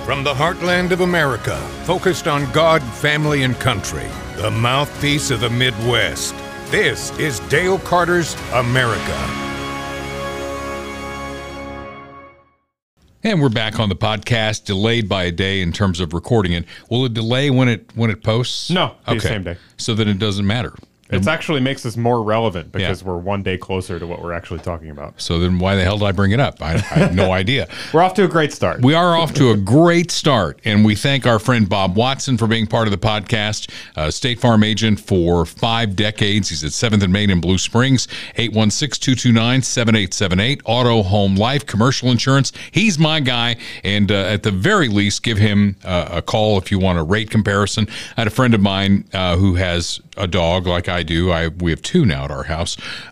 From the heartland of America, focused on God, family, and country, the mouthpiece of the Midwest. This is Dale Carter's America. And we're back on the podcast, delayed by a day in terms of recording it. Will it delay when it posts? No, okay. the same day. So then it doesn't matter. It actually makes us more relevant because we're one day closer to what we're actually talking about. So then why the hell did I bring it up? I have no idea. We're off to a great start. We are off to a great start, and we thank our friend Bob Watson for being part of the podcast. State Farm agent for 5 decades. He's at 7th and Main in Blue Springs, 816-229-7878. Auto, home, life, commercial insurance. He's my guy, and at the very least, give him a call if you want a rate comparison. I had a friend of mine who has a dog like I do. We have 2 now at our house.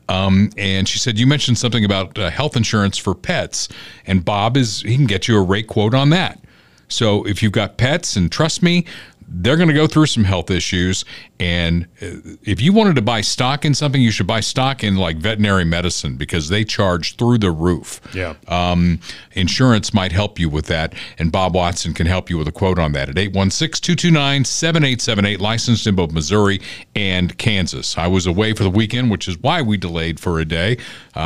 And she said, you mentioned something about health insurance for pets. And Bob he can get you a rate quote on that. So if you've got pets, and trust me, they're going to go through some health issues. And if you wanted to buy stock in something, you should buy stock in like veterinary medicine because they charge through the roof. Yeah. Insurance might help you with that. And Bob Watson can help you with a quote on that at 816-229-7878, licensed in both Missouri and Kansas. I was away for the weekend, which is why we delayed for a day,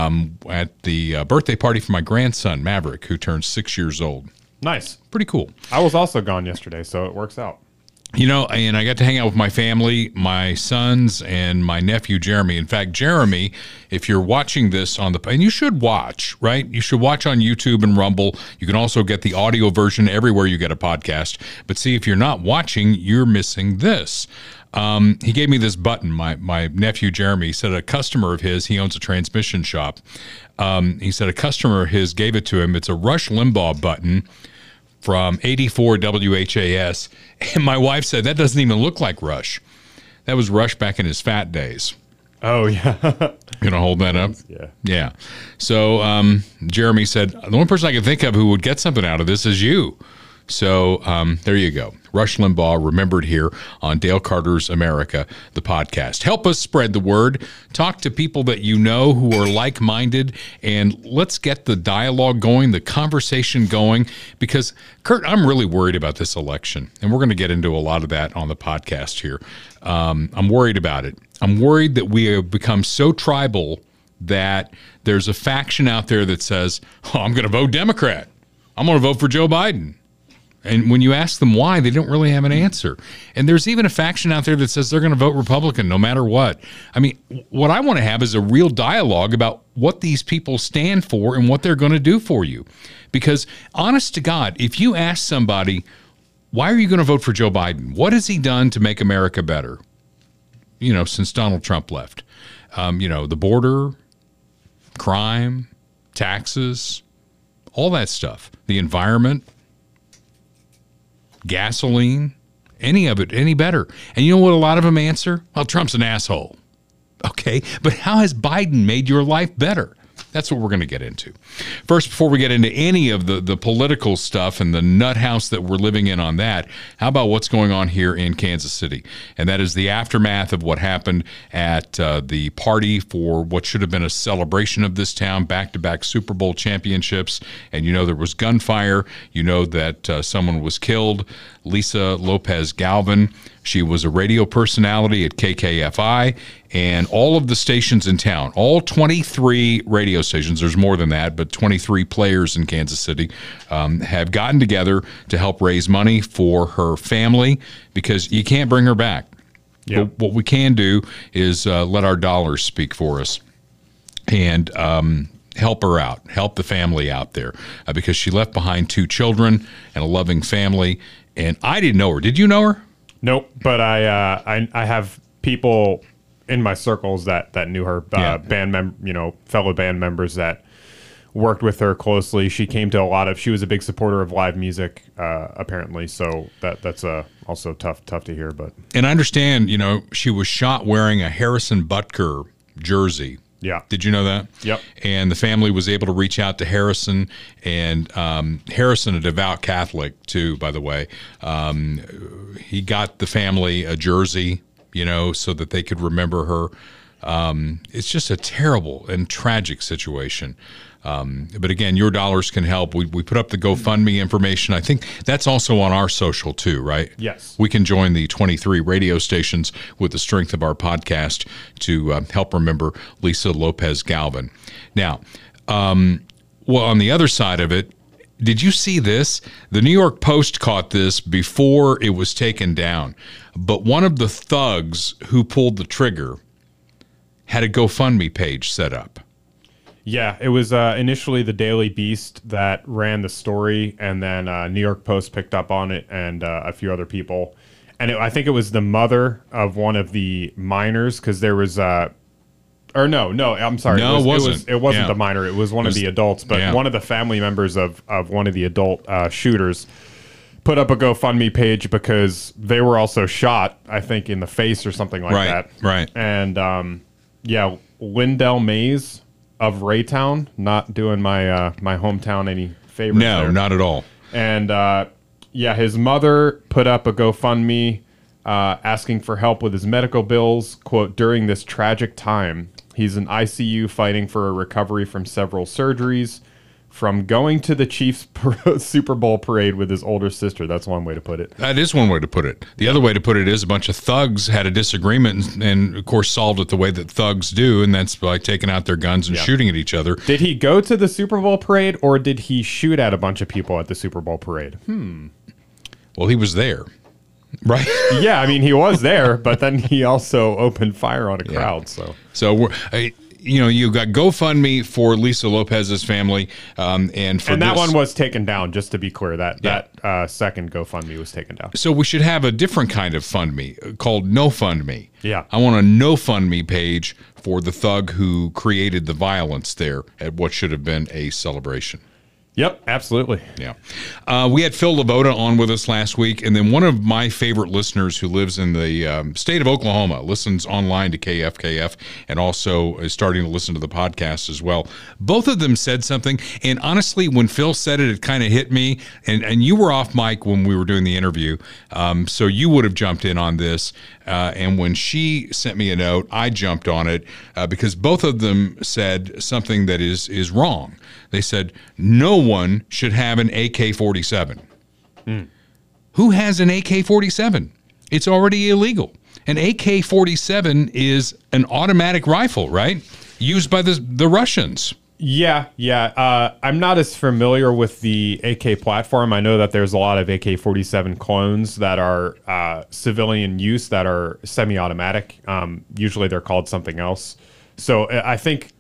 at the birthday party for my grandson, Maverick, who turns 6 years old. Nice. Pretty cool. I was also gone yesterday, so it works out. You know, and I got to hang out with my family, my sons, and my nephew, Jeremy. In fact, Jeremy, if you're watching this and you should watch, right? You should watch on YouTube and Rumble. You can also get the audio version everywhere you get a podcast. But see, if you're not watching, you're missing this. He gave me this button, my nephew, Jeremy. He said a customer of his, he owns a transmission shop. He said a customer of his gave it to him. It's a Rush Limbaugh button from 84 WHAS. And my wife said, that doesn't even look like Rush. That was Rush back in his fat days. Oh, yeah. You going to hold that up? Yeah. Yeah. So Jeremy said, the only person I can think of who would get something out of this is you. So there you go. Rush Limbaugh remembered here on Dale Carter's America, the podcast. Help us spread the word. Talk to people that you know who are like-minded, and let's get the dialogue going, the conversation going, because, Kurt, I'm really worried about this election, and we're going to get into a lot of that on the podcast here. I'm worried about it. I'm worried that we have become so tribal that there's a faction out there that says, I'm going to vote Democrat. I'm going to vote for Joe Biden. And when you ask them why, they don't really have an answer. And there's even a faction out there that says they're going to vote Republican no matter what. I mean, what I want to have is a real dialogue about what these people stand for and what they're going to do for you. Because honest to God, if you ask somebody, why are you going to vote for Joe Biden? What has he done to make America better? You know, since Donald Trump left. The border, crime, taxes, all that stuff, the environment, gasoline, any of it, any better. And you know what a lot of them answer? Well, Trump's an asshole. Okay, but how has Biden made your life better? That's what we're going to get into. First, before we get into any of the political stuff and the nut house that we're living in on that, how about what's going on here in Kansas City? And that is the aftermath of what happened at the party for what should have been a celebration of this town, back-to-back Super Bowl championships. And you know there was gunfire. You know that someone was killed, Lisa Lopez Galvin. She was a radio personality at KKFI, and all of the stations in town, all 23 radio stations, there's more than that, but 23 players in Kansas City have gotten together to help raise money for her family because you can't bring her back. Yeah. But what we can do is let our dollars speak for us and help her out, help the family out there because she left behind 2 children and a loving family, and I didn't know her. Did you know her? Nope, but I have people in my circles that knew her, fellow band members that worked with her closely. She came to she was a big supporter of live music, apparently. So that's also tough to hear. But and I understand, she was shot wearing a Harrison Butker jersey. Yeah. Did you know that? Yep. And the family was able to reach out to Harrison, and Harrison, a devout Catholic too, by the way. He got the family a jersey, so that they could remember her. It's just a terrible and tragic situation. But again, your dollars can help. We put up the GoFundMe information. I think that's also on our social too, right? Yes. We can join the 23 radio stations with the strength of our podcast to help remember Lisa Lopez Galvan. Now, well, on the other side of it, did you see this? The New York Post caught this before it was taken down. But one of the thugs who pulled the trigger had a GoFundMe page set up. Yeah, it was initially the Daily Beast that ran the story, and then New York Post picked up on it, and a few other people. And I think it was the mother of one of the minors, because there was... Or no, I'm sorry. No, it wasn't. It wasn't the minor. It was one of the adults. But one of the family members of one of the adult shooters put up a GoFundMe page because they were also shot, I think, in the face or something like that. Right. And Lindell Mays of Raytown, not doing my my hometown any favors. No, there. not at all. And his mother put up a GoFundMe asking for help with his medical bills. Quote, during this tragic time, he's in ICU fighting for a recovery from several surgeries, from going to the Chiefs Super Bowl parade with his older sister. That's one way to put it. That is one way to put it. The other way to put it is a bunch of thugs had a disagreement and of course, solved it the way that thugs do, and that's by taking out their guns and shooting at each other. Did he go to the Super Bowl parade, or did he shoot at a bunch of people at the Super Bowl parade? Well, he was there. Right. Yeah, I mean, he was there, but then he also opened fire on a crowd. So you got GoFundMe for Lisa Lopez's family, and that one was taken down. Just to be clear, that second GoFundMe was taken down. So we should have a different kind of FundMe called NoFundMe. Yeah, I want a NoFundMe page for the thug who created the violence there at what should have been a celebration. Yep, absolutely. Yeah. We had Phil Lavoda on with us last week, and then one of my favorite listeners who lives in the state of Oklahoma, listens online to KFKF, and also is starting to listen to the podcast as well. Both of them said something, and honestly, when Phil said it, it kind of hit me, and you were off mic when we were doing the interview, so you would have jumped in on this, and when she sent me a note, I jumped on it, because both of them said something that is wrong. They said, no one should have an AK-47. Who has an AK-47? It's already illegal. An AK-47 is an automatic rifle, right? Used by the Russians. Yeah. I'm not as familiar with the AK platform. I know that there's a lot of AK-47 clones that are civilian use that are semi-automatic. Usually they're called something else. So I think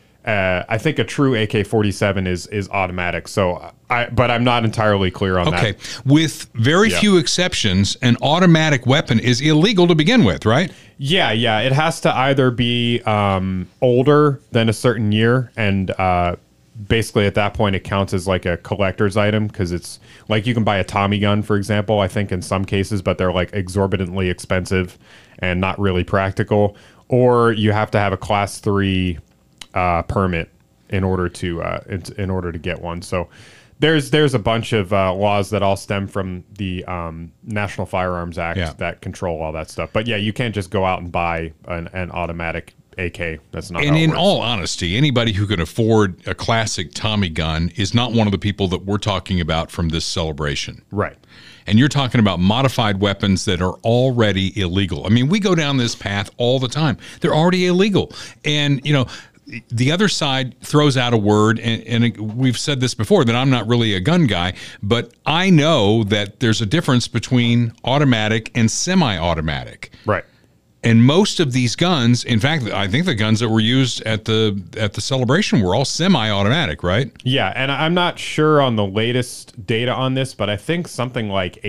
a true AK-47 is automatic. So, but I'm not entirely clear on that. Okay, with very few exceptions, an automatic weapon is illegal to begin with, right? Yeah. It has to either be older than a certain year, and basically at that point it counts as like a collector's item, because it's like you can buy a Tommy gun, for example, I think in some cases, but they're like exorbitantly expensive and not really practical. Or you have to have a Class 3 permit in order to get one. So there's a bunch of laws that all stem from the National Firearms Act that control all that stuff. But yeah, you can't just go out and buy an automatic AK. That's not. And in all honesty, anybody who can afford a classic Tommy gun is not one of the people that we're talking about from this celebration. Right. And you're talking about modified weapons that are already illegal. I mean, we go down this path all the time. They're already illegal. And, the other side throws out a word, and we've said this before, that I'm not really a gun guy, but I know that there's a difference between automatic and semi-automatic. Right. And most of these guns, in fact, I think the guns that were used at the celebration were all semi-automatic, right? Yeah, and I'm not sure on the latest data on this, but I think something like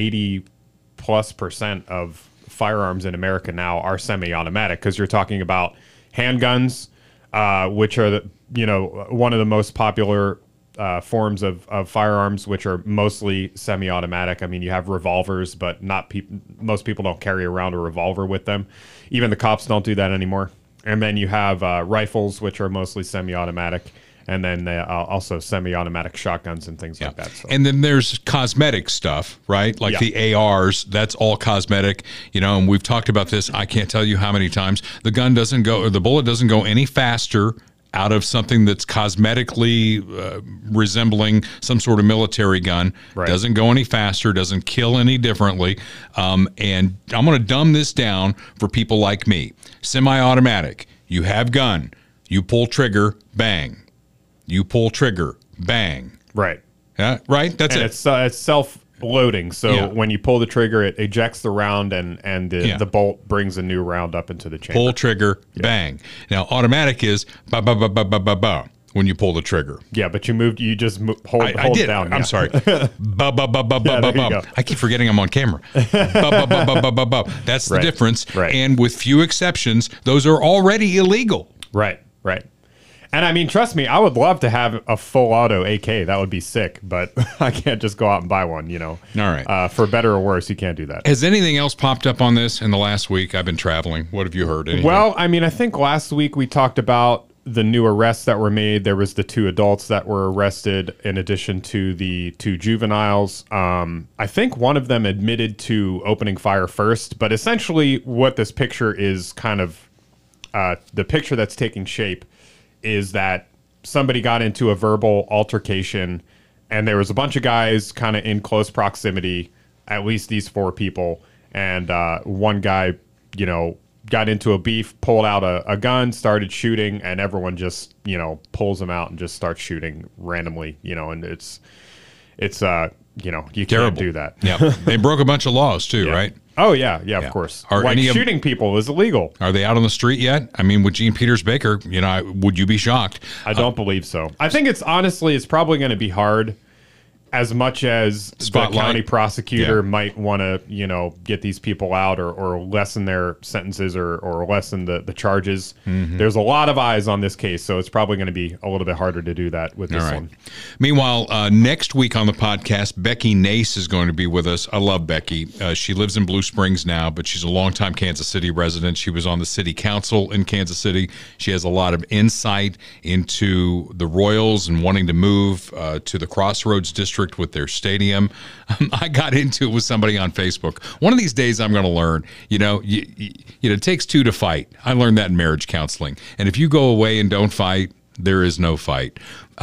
80+% of firearms in America now are semi-automatic, because you're talking about handguns, which are one of the most popular forms of firearms, which are mostly semi-automatic. I mean, you have revolvers, but most people don't carry around a revolver with them. Even the cops don't do that anymore. And then you have rifles, which are mostly semi-automatic, and then also semi-automatic shotguns and things like that. So. And then there's cosmetic stuff, right? Like the ARs, that's all cosmetic, and we've talked about this. I can't tell you how many times the bullet doesn't go any faster out of something that's cosmetically resembling some sort of military gun. Right. Doesn't go any faster, doesn't kill any differently. And I'm going to dumb this down for people like me. Semi-automatic. You have gun. You pull trigger, bang. You pull trigger, bang. Right. Yeah, right? That's and it. It's self-loading. So Yeah. when you pull the trigger, it ejects the round and the bolt brings a new round up into the chamber. Pull trigger, bang. Now, automatic is ba ba ba ba ba ba ba when you pull the trigger. Yeah, but you just hold I it did. down. I'm yeah. sorry. Ba ba ba ba ba there ba you ba. go. I keep forgetting I'm on camera. Ba ba ba ba ba ba ba. That's the Right. difference. Right. And with few exceptions, those are already illegal. Right. And I mean, trust me, I would love to have a full auto AK. That would be sick, but I can't just go out and buy one, you know. All right. For better or worse, you can't do that. Has anything else popped up on this in the last week? I've been traveling. What have you heard? Anything? Well, I mean, I think last week we talked about the new arrests that were made. There was the 2 adults that were arrested in addition to the 2 juveniles. I think one of them admitted to opening fire first, but essentially what this picture is kind of, the picture that's taking shape is that somebody got into a verbal altercation and there was a bunch of guys kind of in close proximity, at least these 4 people. And one guy, you know, got into a beef, pulled out a gun, started shooting, and everyone just, you know, pulls him out and just starts shooting randomly, you know, and it's you know, you Terrible. can't do that. Yeah. They broke a bunch of laws too, right? Oh, yeah, of course. Are like any of- shooting people is illegal. Are they out on the street yet? I mean, with Gene Peters Baker, you know, would you be shocked? I don't believe so. I think it's probably going to be hard, as much as Spotlight. the county prosecutor Yeah. might want to, you know, get these people out or lessen their sentences or lessen the charges. Mm-hmm. There's a lot of eyes on this case, so it's probably going to be a little bit harder to do that with this All right. one. Meanwhile, next week on the podcast, Becky Nace is going to be with us. I love Becky. She lives in Blue Springs now, but she's a longtime Kansas City resident. She was on the city council in Kansas City. She has a lot of insight into the Royals and wanting to move to the Crossroads District with their stadium. I got into it with somebody on Facebook. One of these days I'm going to learn, you know, it takes 2 to fight. I learned that in marriage counseling. And if you go away and don't fight, there is no fight.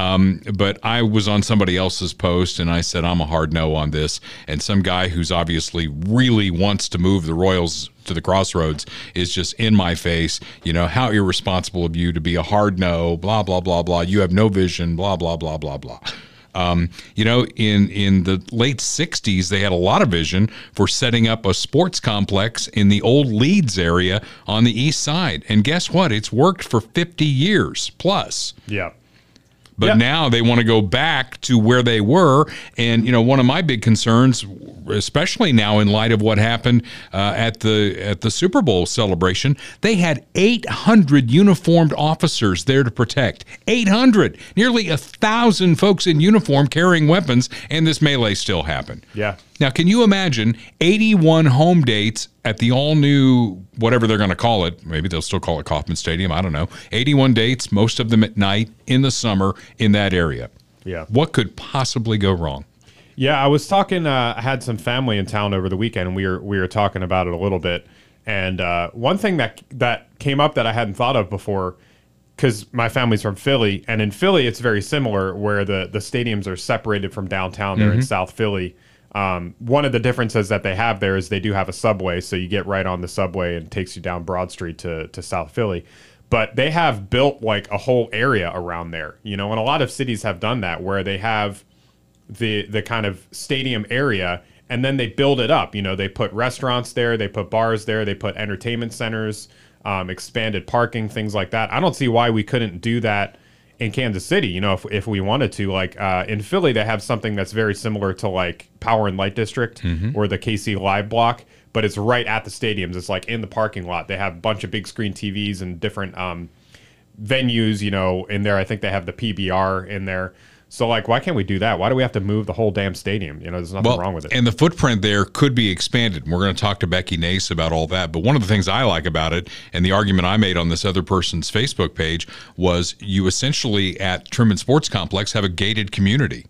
But I was on somebody else's post and I said, I'm a hard no on this. And some guy who's obviously really wants to move the Royals to the Crossroads is just in my face. You know, how irresponsible of you to be a hard no, blah, blah, blah, blah. You have no vision, blah, blah, blah, blah, blah. You know, in the late 60s, they had a lot of vision for setting up a sports complex in the old Leeds area on the east side. And guess what? It's worked for 50 years plus. Yeah. But now they want to go back to where they were. And, you know, one of my big concerns, especially now in light of what happened at the Super Bowl celebration, they had 800 uniformed officers there to protect. 800! Nearly 1,000 folks in uniform carrying weapons, and this melee still happened. Yeah. Now, can you imagine 81 home dates at the all-new, whatever they're going to call it? Maybe they'll still call it Kauffman Stadium. I don't know. 81 dates, most of them at night, in the summer, in that area. Yeah. What could possibly go wrong? Yeah, I was talking. I had some family in town over the weekend, and we were talking about it a little bit. And one thing that came up that I hadn't thought of before, because my family's from Philly, and in Philly it's very similar, where the stadiums are separated from downtown. They're in South Philly. One of the differences that they have there is they do have a subway, so you get right on the subway and it takes you down Broad Street to South Philly. But they have built like a whole area around there, you know, and a lot of cities have done that, where they have the kind of stadium area and then they build it up. You know, they put restaurants there, they put bars there, they put entertainment centers, expanded parking, things like that. I don't see why we couldn't do that in Kansas City, you know, if we wanted to. Like in Philly, they have something that's very similar to like Power and Light District or the KC Live Block, but it's right at the stadiums. It's like in the parking lot. They have a bunch of big screen TVs and different venues, you know, in there. I think they have the PBR in there. So, like, why can't we do that? Why do we have to move the whole damn stadium? You know, there's nothing wrong with it. And the footprint there could be expanded. And we're going to talk to Becky Nace about all that. But one of the things I like about it, and the argument I made on this other person's Facebook page, was you essentially at Truman Sports Complex have a gated community.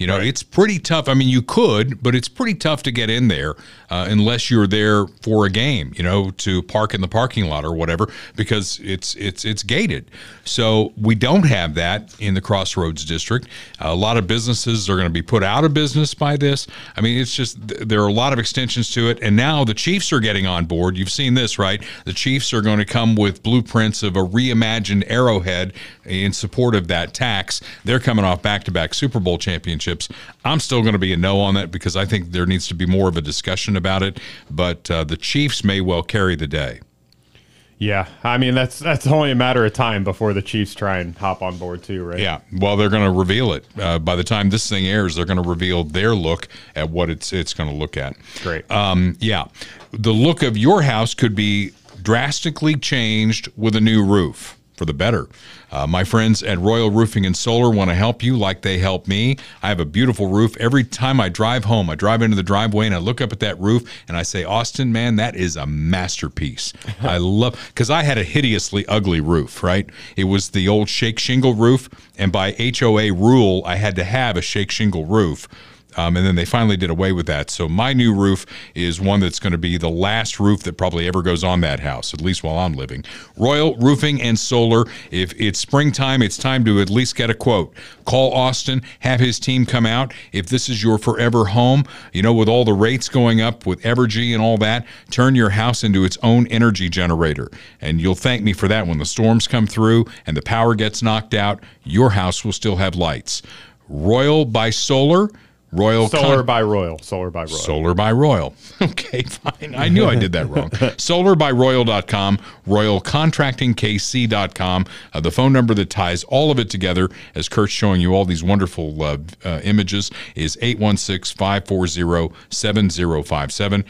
You know, it's pretty tough. I mean, you could, but it's pretty tough to get in there unless you're there for a game, you know, to park in the parking lot or whatever, because it's gated. So we don't have that in the Crossroads District. A lot of businesses are going to be put out of business by this. I mean, it's just, there are a lot of extensions to it. And now the Chiefs are getting on board. You've seen this, right? The Chiefs are going to come with blueprints of a reimagined Arrowhead in support of that tax. They're coming off back-to-back Super Bowl championships. I'm still going to be a no on that because I think there needs to be more of a discussion about it. But the Chiefs may well carry the day. Yeah, I mean, that's only a matter of time before the Chiefs try and hop on board too, right? Yeah, well, they're going to reveal it. By the time this thing airs, they're going to reveal their look at what it's going to look at. Great. Yeah, the look of your house could be drastically changed with a new roof for the better. My friends at Royal Roofing and Solar want to help you like they help me. I have a beautiful roof. Every time I drive home, I drive into the driveway and I look up at that roof and I say, Austin, man, that is a masterpiece. I love, because I had a hideously ugly roof, right? It was the old shake shingle roof, and by HOA rule, I had to have a shake shingle roof. And then they finally did away with that. So my new roof is one that's going to be the last roof that probably ever goes on that house, at least while I'm living. Royal Roofing and Solar. If it's springtime, it's time to at least get a quote. Call Austin, have his team come out. If this is your forever home, you know, with all the rates going up with Evergy and all that, turn your house into its own energy generator. And you'll thank me for that when the storms come through and the power gets knocked out. Your house will still have lights. Royal by Solar. Solar by Royal. Solar by Royal. Okay, fine. I knew I did that wrong. Solarbyroyal.com, royalcontractingkc.com. The phone number that ties all of it together, as Kurt's showing you all these wonderful images, is 816-540-7057,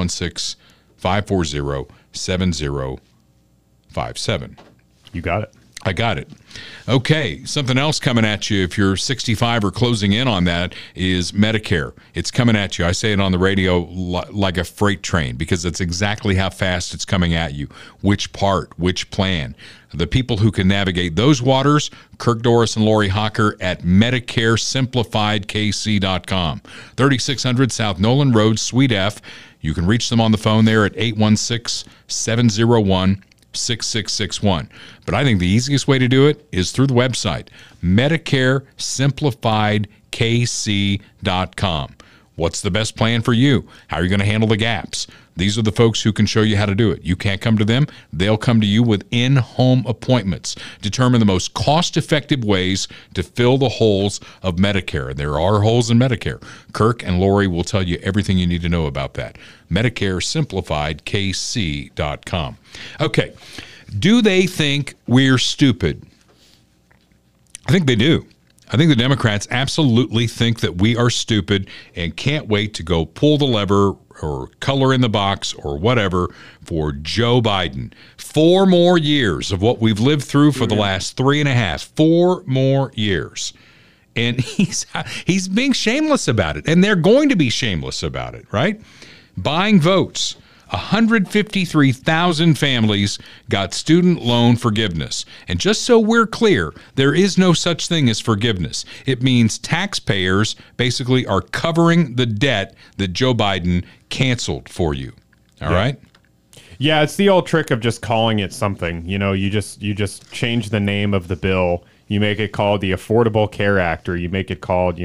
816-540-7057. You got it. I got it. Okay, something else coming at you if you're 65 or closing in on that is Medicare. It's coming at you. I say it on the radio like a freight train because that's exactly how fast it's coming at you. Which part, which plan. The people who can navigate those waters, Kirk Doris and Lori Hocker at MedicareSimplifiedKC.com. 3600 South Nolan Road, Suite F. You can reach them on the phone there at 816-701-6661. But I think the easiest way to do it is through the website, MedicareSimplifiedKC.com. What's the best plan for you? How are you going to handle the gaps? These are the folks who can show you how to do it. You can't come to them. They'll come to you with in-home appointments. Determine the most cost-effective ways to fill the holes of Medicare. There are holes in Medicare. Kirk and Lori will tell you everything you need to know about that. MedicareSimplifiedKC.com. Okay. Do they think we're stupid? I think they do. I think the Democrats absolutely think that we are stupid and can't wait to go pull the lever or color in the box or whatever for Joe Biden. 4 more years of what we've lived through for the last 3.5. 4 more years. And he's being shameless about it. And they're going to be shameless about it, right? Buying votes. 153,000 families got student loan forgiveness. And just so we're clear, there is no such thing as forgiveness. It means taxpayers basically are covering the debt that Joe Biden canceled for you. All right? Yeah, it's the old trick of just calling it something. You know, you just change the name of the bill. You make it called the Affordable Care Act, or you make it called,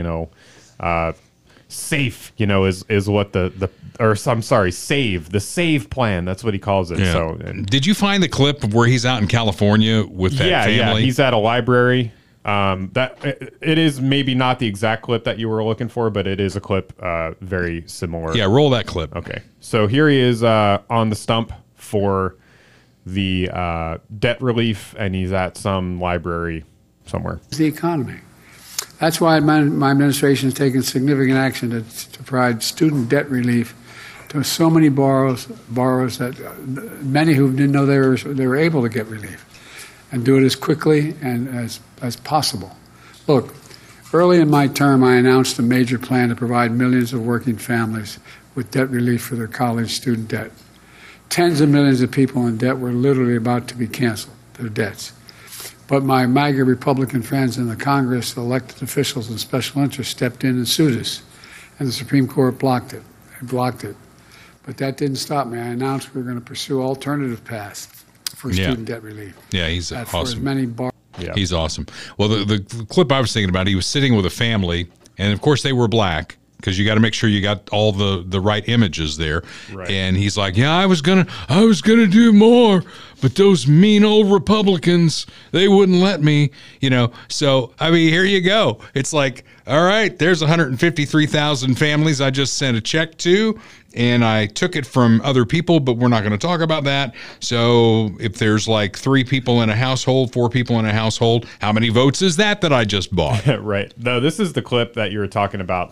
SAFE, is what SAVE, the SAVE plan. That's what he calls it. Yeah. So, did you find the clip of where he's out in California with that family? Yeah, he's at a library. It is maybe not the exact clip that you were looking for, but it is a clip very similar. Yeah, roll that clip. Okay. So here he is on the stump for the debt relief, and he's at some library somewhere. The economy. That's why my administration has taken significant action to provide student debt relief to so many borrowers that many who didn't know they were able to get relief, and do it as quickly and as possible. Look, early in my term, I announced a major plan to provide millions of working families with debt relief for their college student debt. Tens of millions of people in debt were literally about to be canceled, their debts. But my MAGA Republican friends in the Congress, the elected officials and special interests stepped in and sued us. And the Supreme Court blocked it. They blocked it. But that didn't stop me. I announced we were going to pursue alternative paths for student debt relief. Yeah, he's awesome. For as many He's awesome. Well, the clip I was thinking about, he was sitting with a family, and of course they were black, because you got to make sure you got all the right images there. Right. And he's like, yeah, I was gonna do more, but those mean old Republicans, they wouldn't let me, So, I mean, here you go. It's like, all right, there's 153,000 families I just sent a check to, and I took it from other people, but we're not going to talk about that. So if there's like 3 people in a household, 4 people in a household, how many votes is that I just bought? Right. No, this is the clip that you were talking about.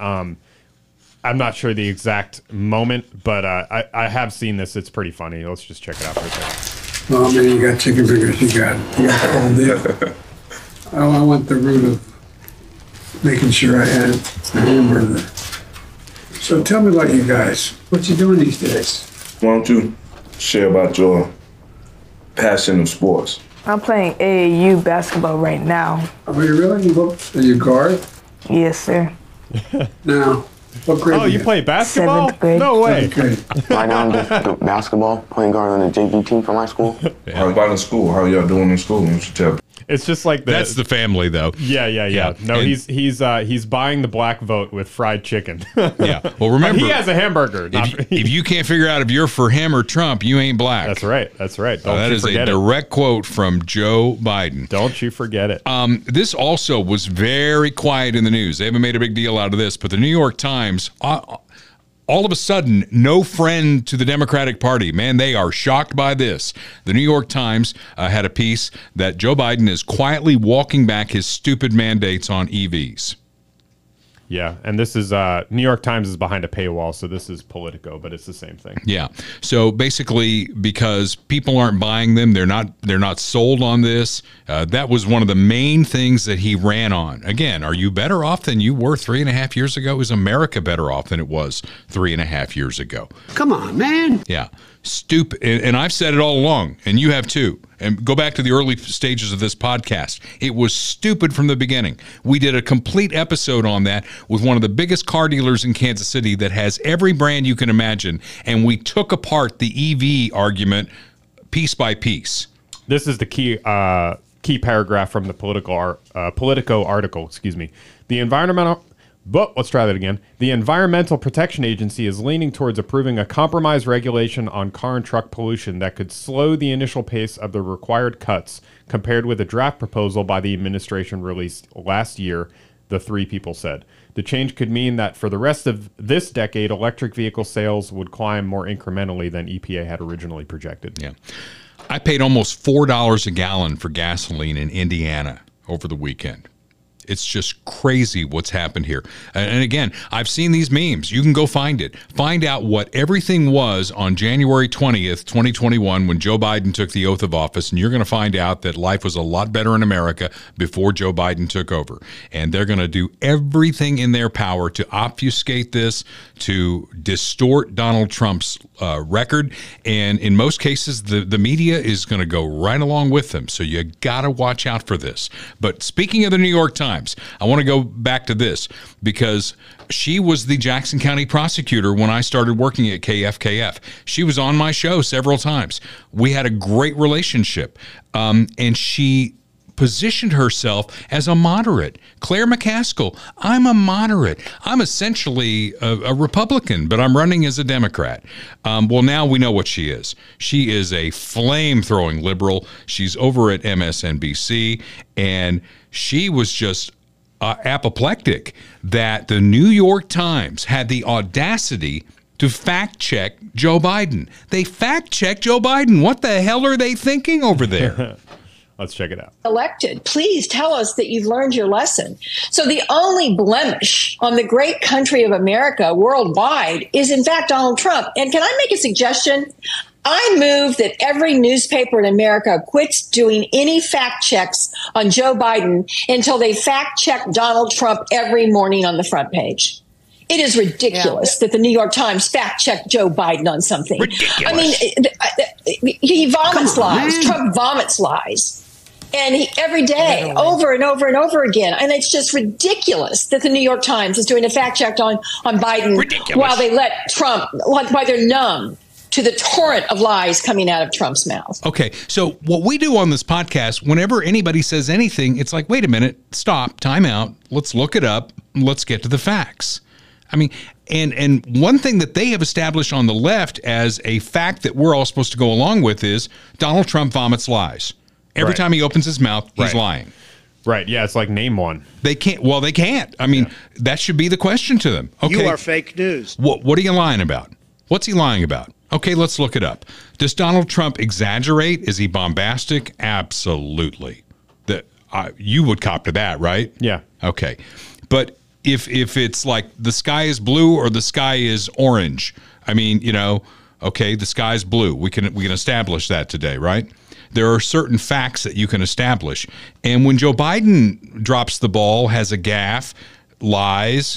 I'm not sure the exact moment, but I have seen this. It's pretty funny. Let's just check it out for a second. Well, man, you got chicken fingers. You got the whole deal. I went the route of making sure I had a hamburger. So tell me about you guys. What you doing these days? Why don't you share about your passion of sports? I'm playing AAU basketball right now. Are you really? Are you guard? Yes, sir. Now, what grade? Oh, you play basketball? 7th grade. No way. Okay. Right now, I'm just basketball, playing guard on the JV team for my school. How about in school? How y'all doing in school? You should tell. It's just like That's the family, though. Yeah. No, And- he's buying the black vote with fried chicken. Yeah. Well, remember, he has a hamburger. if you can't figure out if you're for him or Trump, you ain't black. That's right. Don't That you is a forget it. direct quote from Joe Biden. Don't you forget it. This also was very quiet in the news. They haven't made a big deal out of this, but the New York Times, all of a sudden, no friend to the Democratic Party. Man, they are shocked by this. The New York Times had a piece that Joe Biden is quietly walking back his stupid mandates on EVs. Yeah, and this is New York Times is behind a paywall, so this is Politico, but it's the same thing. Yeah. So basically, because people aren't buying them, they're not sold on this. That was one of the main things that he ran on. Again, are you better off than you were 3.5 years ago? Is America better off than it was 3.5 years ago? Come on, man. Yeah. Stupid. And I've said it all along, and you have too. And go back to the early stages of this podcast. It was stupid from the beginning. We did a complete episode on that with one of the biggest car dealers in Kansas City that has every brand you can imagine. And we took apart the EV argument piece by piece. This is the key paragraph from the Politico article. Let's try that again. The Environmental Protection Agency is leaning towards approving a compromise regulation on car and truck pollution that could slow the initial pace of the required cuts compared with a draft proposal by the administration released last year, the 3 people said. The change could mean that for the rest of this decade, electric vehicle sales would climb more incrementally than EPA had originally projected. Yeah. I paid almost $4 a gallon for gasoline in Indiana over the weekend. It's just crazy what's happened here. And again, I've seen these memes. You can go find it. Find out what everything was on January 20th, 2021, when Joe Biden took the oath of office, and you're going to find out that life was a lot better in America before Joe Biden took over. And they're going to do everything in their power to obfuscate this, to distort Donald Trump's record. And in most cases, the media is going to go right along with them. So you got to watch out for this. But speaking of the New York Times, I want to go back to this because she was the Jackson County prosecutor when I started working at KFKF. She was on my show several times. We had a great relationship, and she positioned herself as a moderate. Claire McCaskill, I'm a moderate. I'm essentially a Republican, but I'm running as a Democrat. Well, now we know what she is. She is a flame-throwing liberal. She's over at MSNBC, and she was just apoplectic that the New York Times had the audacity to fact-check Joe Biden. They fact-checked Joe Biden. What the hell are they thinking over there? Let's check it out. Elected, please tell us that you've learned your lesson. So the only blemish on the great country of America worldwide is, in fact, Donald Trump. And can I make a suggestion? I move that every newspaper in America quits doing any fact checks on Joe Biden until they fact check Donald Trump every morning on the front page. It is ridiculous that the New York Times fact-checked Joe Biden on something. Ridiculous. I mean, he vomits lies. Man. Trump vomits lies. And every day, over and over and over again. And it's just ridiculous that the New York Times is doing a fact check on Biden while they let Trump, while they're numb to the torrent of lies coming out of Trump's mouth. Okay, so what we do on this podcast, whenever anybody says anything, it's like, wait a minute, stop, time out, let's look it up, let's get to the facts. I mean, and one thing that they have established on the left as a fact that we're all supposed to go along with is Donald Trump vomits lies. Every time he opens his mouth, he's lying. Right. Yeah, it's like name one. They can't. Well, they can't. I mean, that should be the question to them. Okay, you are fake news. What are you lying about? What's he lying about? Okay, let's look it up. Does Donald Trump exaggerate? Is he bombastic? Absolutely. You would cop to that, right? Yeah. Okay. But if it's like the sky is blue or the sky is orange, I mean, okay, the sky's blue. We can establish that today, right? There are certain facts that you can establish. And when Joe Biden drops the ball, has a gaffe, lies,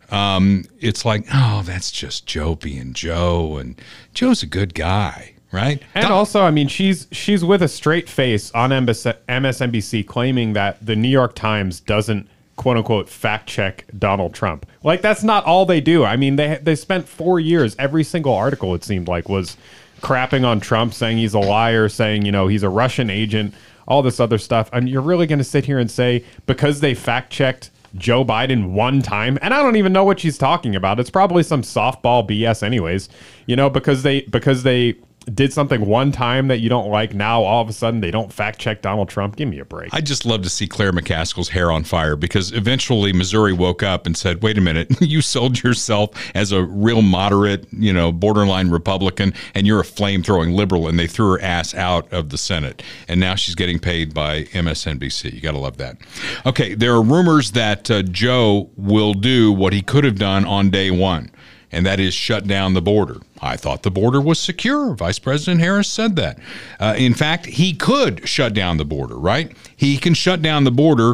it's like, oh, that's just Joe being Joe, and Joe's a good guy, right? And also, I mean, she's with a straight face on MSNBC claiming that the New York Times doesn't, quote unquote, fact check Donald Trump. Like, that's not all they do. I mean, they spent 4 years, every single article, it seemed like, was crapping on Trump, saying he's a liar, saying, he's a Russian agent, all this other stuff. And you're really going to sit here and say, because they fact checked Joe Biden one time, and I don't even know what she's talking about. It's probably some softball BS anyways, because they did something one time that you don't like. Now all of a sudden they don't fact check Donald Trump. Give me a break. I just love to see Claire McCaskill's hair on fire, because eventually Missouri woke up and said, wait a minute, you sold yourself as a real moderate, borderline Republican, and you're a flame-throwing liberal, and they threw her ass out of the Senate. And now she's getting paid by MSNBC. You got to love that. Okay, there are rumors that Joe will do what he could have done on day one, and that is shut down the border. I thought the border was secure. Vice President Harris said that. In fact, he could shut down the border, right? He can shut down the border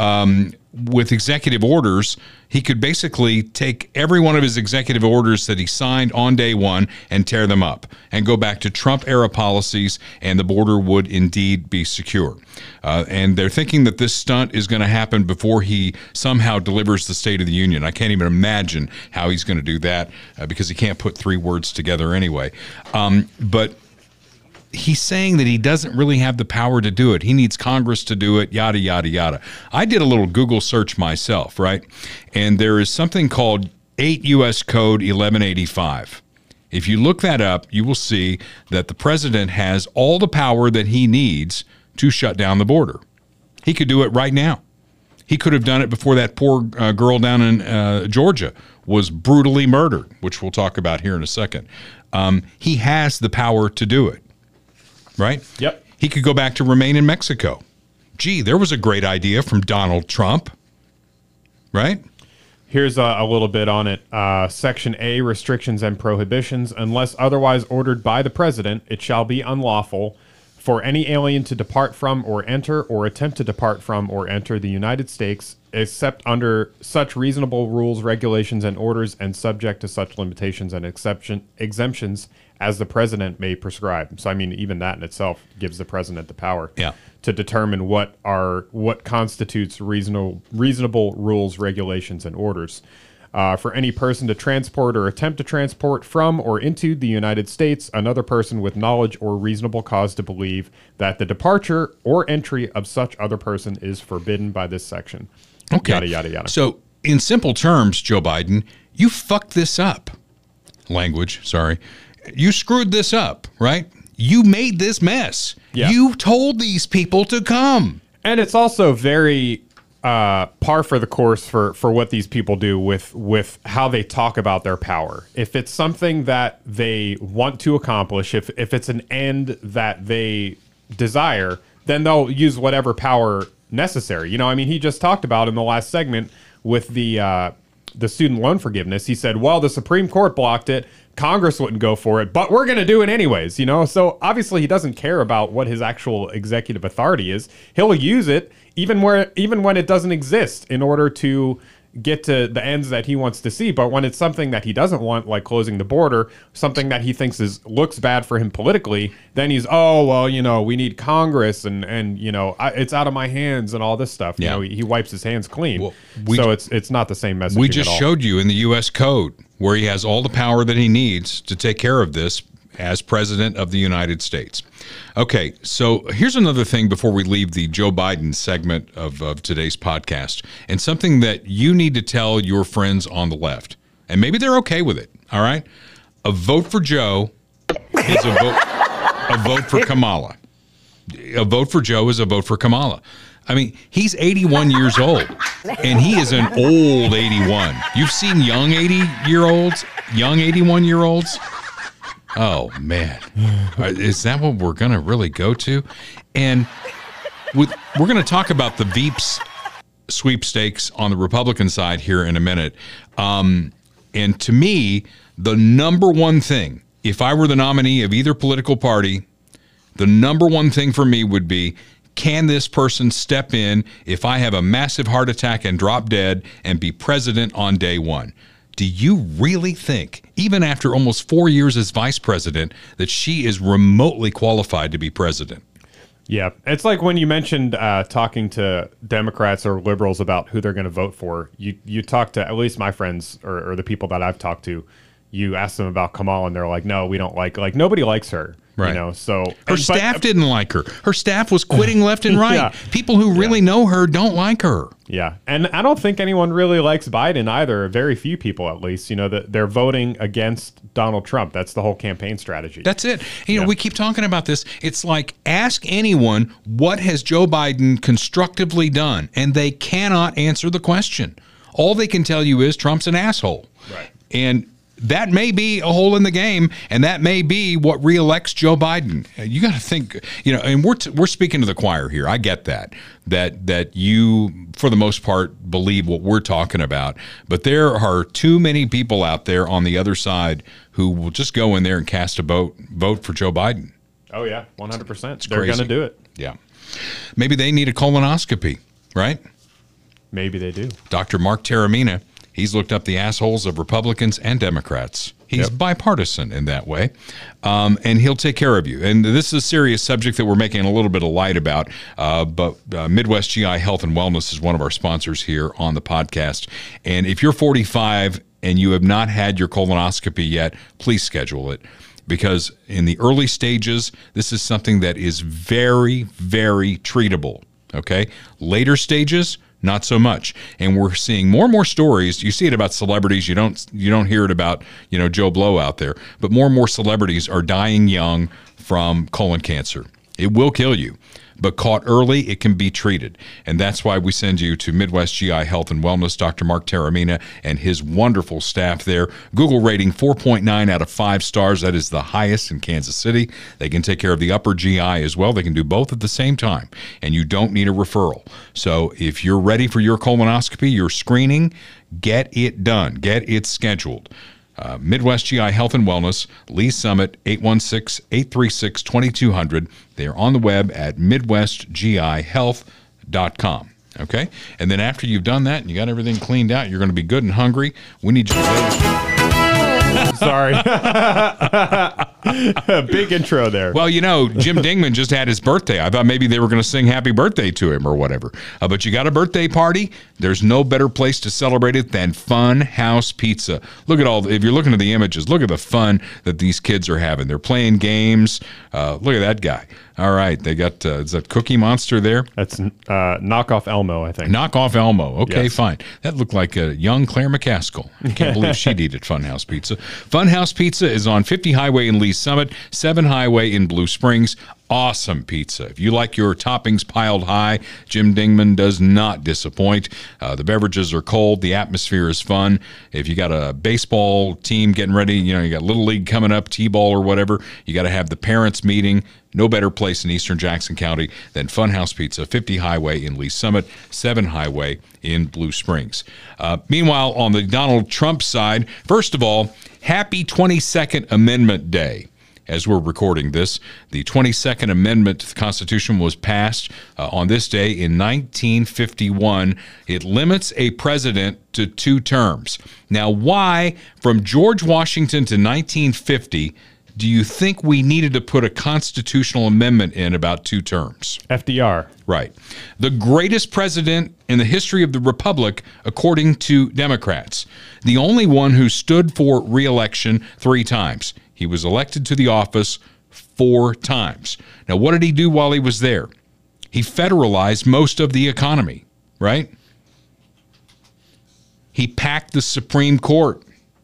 with executive orders. He could basically take every one of his executive orders that he signed on day one and tear them up and go back to Trump-era policies, and the border would indeed be secure. And they're thinking that this stunt is going to happen before he somehow delivers the State of the Union. I can't even imagine how he's going to do that because he can't put three words together anyway. But he's saying that he doesn't really have the power to do it. He needs Congress to do it, yada, yada, yada. I did a little Google search myself, right? And there is something called 8 U.S. Code 1185. If you look that up, you will see that the president has all the power that he needs to shut down the border. He could do it right now. He could have done it before that poor girl down in Georgia was brutally murdered, which we'll talk about here in a second. He has the power to do it. Right? Yep. He could go back to remain in Mexico. Gee, there was a great idea from Donald Trump. Right? Here's a little bit on it. Section A, restrictions and prohibitions. Unless otherwise ordered by the president, it shall be unlawful for any alien to depart from or enter or attempt to depart from or enter the United States, except under such reasonable rules, regulations, and orders, and subject to such limitations and exemptions as the president may prescribe. So, I mean, even that in itself gives the president the power to determine what constitutes reasonable rules, regulations, and orders. For any person to transport or attempt to transport from or into the United States another person with knowledge or reasonable cause to believe that the departure or entry of such other person is forbidden by this section. Okay. Yada, yada, yada. So, in simple terms, Joe Biden, you fucked this up. Language, sorry. You screwed this up, right? You made this mess. Yeah. You told these people to come. And it's also very par for the course for what these people do with how they talk about their power. If it's something that they want to accomplish, if it's an end that they desire, then they'll use whatever power necessary. I mean, he just talked about in the last segment with the student loan forgiveness. He said, well, the Supreme Court blocked it. Congress wouldn't go for it, but we're going to do it anyways, So obviously he doesn't care about what his actual executive authority is. He'll use it even when it doesn't exist in order to get to the ends that he wants to see. But when it's something that he doesn't want, like closing the border, something that he thinks looks bad for him politically, then he's, we need Congress and it's out of my hands and all this stuff. Yeah. He wipes his hands clean. Well, so it's not the same message. We just showed you in the U.S. Code where he has all the power that he needs to take care of this as president of the United States. Okay, so here's another thing before we leave the Joe Biden segment of today's podcast, and something that you need to tell your friends on the left, and maybe they're okay with it, all right? A vote for Joe is a vote for Kamala. A vote for Joe is a vote for Kamala. I mean, he's 81 years old, and he is an old 81. You've seen young 80-year-olds, young 81-year-olds? Oh, man. Is that what we're going to really go to? And we're going to talk about the Veeps sweepstakes on the Republican side here in a minute. And to me, the number one thing, if I were the nominee of either political party, the number one thing for me would be, can this person step in if I have a massive heart attack and drop dead and be president on day one? Do you really think, even after almost 4 years as vice president, that she is remotely qualified to be president? Yeah, it's like when you mentioned talking to Democrats or liberals about who they're going to vote for. You talk to, at least my friends or the people that I've talked to, you ask them about Kamala and they're like, no, we don't like nobody likes her. Right. So her staff didn't like her. Her staff was quitting left and right. Yeah. People who really know her don't like her. Yeah. And I don't think anyone really likes Biden either. Very few people, at least, that they're voting against Donald Trump. That's the whole campaign strategy. That's it. We keep talking about this. It's like, ask anyone, what has Joe Biden constructively done? And they cannot answer the question. All they can tell you is Trump's an asshole. Right. And that may be a hole in the game, and that may be what reelects Joe Biden. You got to think, and we're speaking to the choir here. I get that you, for the most part, believe what we're talking about, but there are too many people out there on the other side who will just go in there and cast a vote for Joe Biden. Oh yeah, 100%. They're going to do it. Yeah, maybe they need a colonoscopy, right? Maybe they do. Dr. Mark Taramina. He's looked up the assholes of Republicans and Democrats. He's bipartisan in that way, and he'll take care of you. And this is a serious subject that we're making a little bit of light about, but Midwest GI Health and Wellness is one of our sponsors here on the podcast. And if you're 45 and you have not had your colonoscopy yet, please schedule it, because in the early stages, this is something that is very, very treatable, okay? Later stages, not so much. And we're seeing more and more stories. You see it about celebrities. You don't hear it about, Joe Blow out there, but more and more celebrities are dying young from colon cancer. It will kill you, but caught early, it can be treated. And that's why we send you to Midwest GI Health and Wellness, Dr. Mark Taramina and his wonderful staff there. Google rating 4.9 out of 5 stars. That is the highest in Kansas City. They can take care of the upper GI as well. They can do both at the same time, and you don't need a referral. So if you're ready for your colonoscopy, your screening, get it done. Get it scheduled. Midwest GI Health and Wellness, Lee Summit, 816-836-2200. They are on the web at midwestgihealth.com. Okay? And then after you've done that and you got everything cleaned out, you're going to be good and hungry. We need you to Sorry. Big intro there. Well, Jim Dingman just had his birthday. I thought maybe they were going to sing happy birthday to him or whatever. But you got a birthday party. There's no better place to celebrate it than Fun House Pizza. Look at if you're looking at the images, look at the fun that these kids are having. They're playing games. Look at that guy. All right. They got, is that Cookie Monster there? That's knockoff Elmo, I think. Knockoff Elmo. Okay, yes. Fine. That looked like a young Claire McCaskill. I can't believe she'd eat at Funhouse Pizza. Funhouse Pizza is on 50 Highway in Lee Summit, 7 Highway in Blue Springs. Awesome pizza. If you like your toppings piled high, Jim Dingman does not disappoint. The beverages are cold. The atmosphere is fun. If you got a baseball team getting ready, you got Little League coming up, T-ball or whatever, you got to have the parents meeting. No better place in eastern Jackson County than Funhouse Pizza, 50 Highway in Lee Summit, 7 Highway in Blue Springs. Meanwhile, on the Donald Trump side, first of all, happy 22nd Amendment Day. as we're recording this. The 22nd Amendment to the Constitution was passed on this day in 1951. It limits a president to 2 terms. Now, why, from George Washington to 1950, do you think we needed to put a constitutional amendment in about 2 terms? FDR. Right. The greatest president in the history of the Republic, according to Democrats. The only one who stood for re-election 3 times. He was elected to the office 4 times. Now, what did he do while he was there? He federalized most of the economy, right? He packed the Supreme Court.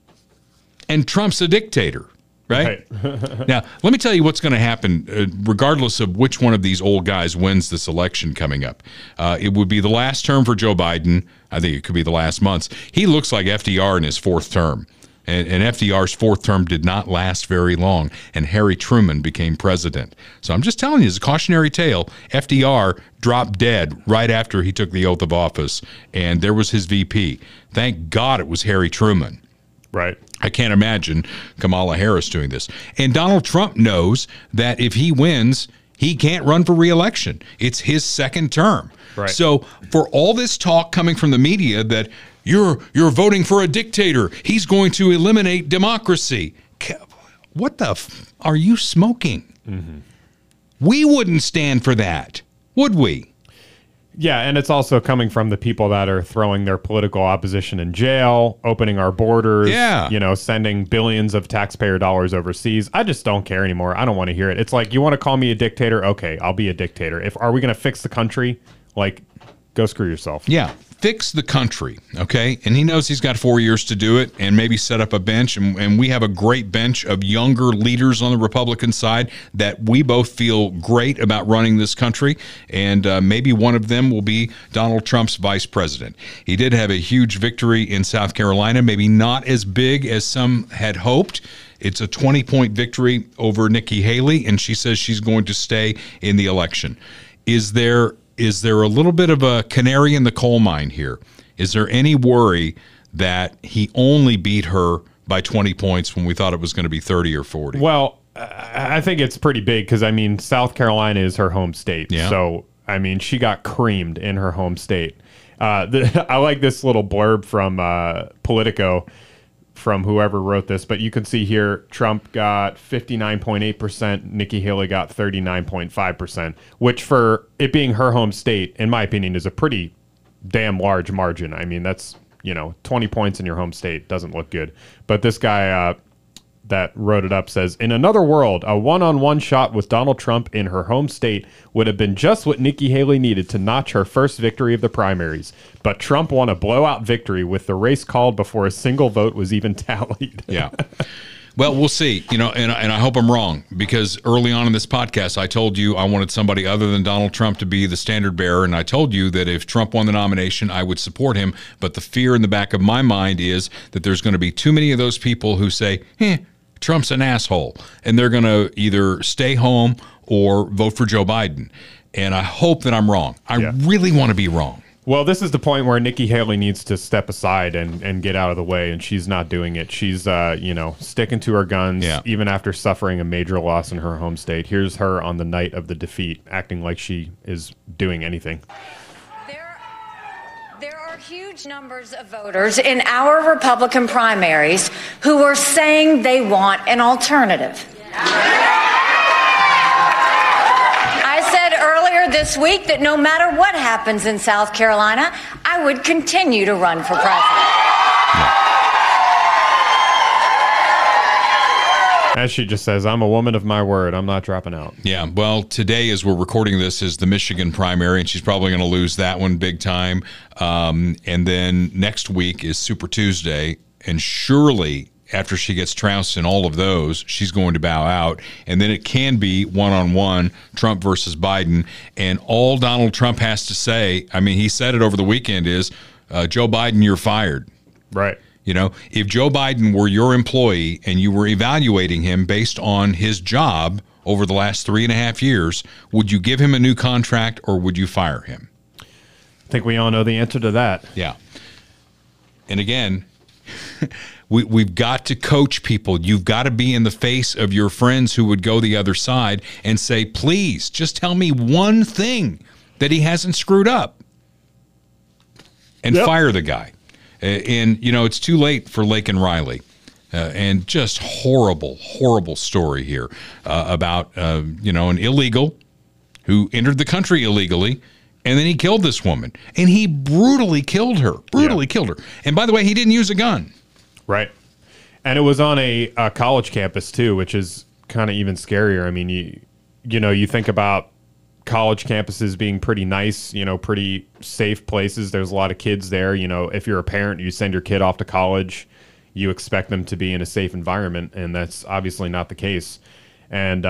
And Trump's a dictator. Right? Now, let me tell you what's going to happen, regardless of which one of these old guys wins this election coming up. It would be the last term for Joe Biden. I think it could be the last months. He looks like FDR in his 4th term. And FDR's 4th term did not last very long, and Harry Truman became president. So I'm just telling you, as a cautionary tale, FDR dropped dead right after he took the oath of office, and there was his VP. Thank God it was Harry Truman. Right. I can't imagine Kamala Harris doing this. And Donald Trump knows that if he wins, he can't run for re-election. It's his 2nd term. Right. So for all this talk coming from the media that you're voting for a dictator, he's going to eliminate democracy. What the are you smoking? Mm-hmm. We wouldn't stand for that, would we? Yeah, and it's also coming from the people that are throwing their political opposition in jail, opening our borders, sending billions of taxpayer dollars overseas. I just don't care anymore. I don't want to hear it. It's like, you want to call me a dictator? Okay, I'll be a dictator. Are we going to fix the country? Like, go screw yourself. Yeah, fix the country, okay? And he knows he's got 4 years to do it and maybe set up a bench. And we have a great bench of younger leaders on the Republican side that we both feel great about running this country. And maybe one of them will be Donald Trump's vice president. He did have a huge victory in South Carolina, maybe not as big as some had hoped. It's a 20-point victory over Nikki Haley, and she says she's going to stay in the election. Is there a little bit of a canary in the coal mine here? Is there any worry that he only beat her by 20 points when we thought it was going to be 30 or 40? Well, I think it's pretty big because, South Carolina is her home state. Yeah. So, she got creamed in her home state. I like this little blurb from Politico, from whoever wrote this, but you can see here Trump got 59.8%, Nikki Haley got 39.5%, which for it being her home state, in my opinion, is a pretty damn large margin. That's, 20 points in your home state doesn't look good. But this guy that wrote it up says, in another world, a one-on-one shot with Donald Trump in her home state would have been just what Nikki Haley needed to notch her first victory of the primaries. But Trump won a blowout victory with the race called before a single vote was even tallied. Yeah. Well, we'll see, and I hope I'm wrong, because early on in this podcast, I told you I wanted somebody other than Donald Trump to be the standard bearer. And I told you that if Trump won the nomination, I would support him. But the fear in the back of my mind is that there's going to be too many of those people who say, Trump's an asshole, and they're going to either stay home or vote for Joe Biden. And I hope that I'm wrong. I really want to be wrong. Well, this is the point where Nikki Haley needs to step aside and get out of the way, and she's not doing it. She's, sticking to her guns, even after suffering a major loss in her home state. Here's her on the night of the defeat, acting like she is doing anything. There are huge numbers of voters in our Republican primaries who are saying they want an alternative. I said earlier this week that no matter what happens in South Carolina, I would continue to run for president. As she just says, I'm a woman of my word. I'm not dropping out. Yeah, well, today as we're recording this is the Michigan primary, and she's probably going to lose that one big time. And then next week is Super Tuesday, and surely after she gets trounced in all of those, she's going to bow out. And then it can be one-on-one, Trump versus Biden. And all Donald Trump has to say, he said it over the weekend, is, Joe Biden, you're fired. Right. If Joe Biden were your employee and you were evaluating him based on his job over the last 3.5 years, would you give him a new contract or would you fire him? I think we all know the answer to that. Yeah. And again, We've got to coach people. You've got to be in the face of your friends who would go the other side and say, please, just tell me one thing that he hasn't screwed up, and fire the guy. And, it's too late for Laken Riley. And just horrible, horrible story here about, an illegal who entered the country illegally, and then he killed this woman. And he brutally killed her. And by the way, he didn't use a gun. Right. And it was on a college campus, too, which is kind of even scarier. I mean, you think about college campuses being pretty nice, pretty safe places. There's a lot of kids there. If you're a parent, you send your kid off to college, you expect them to be in a safe environment, and that's obviously not the case. And,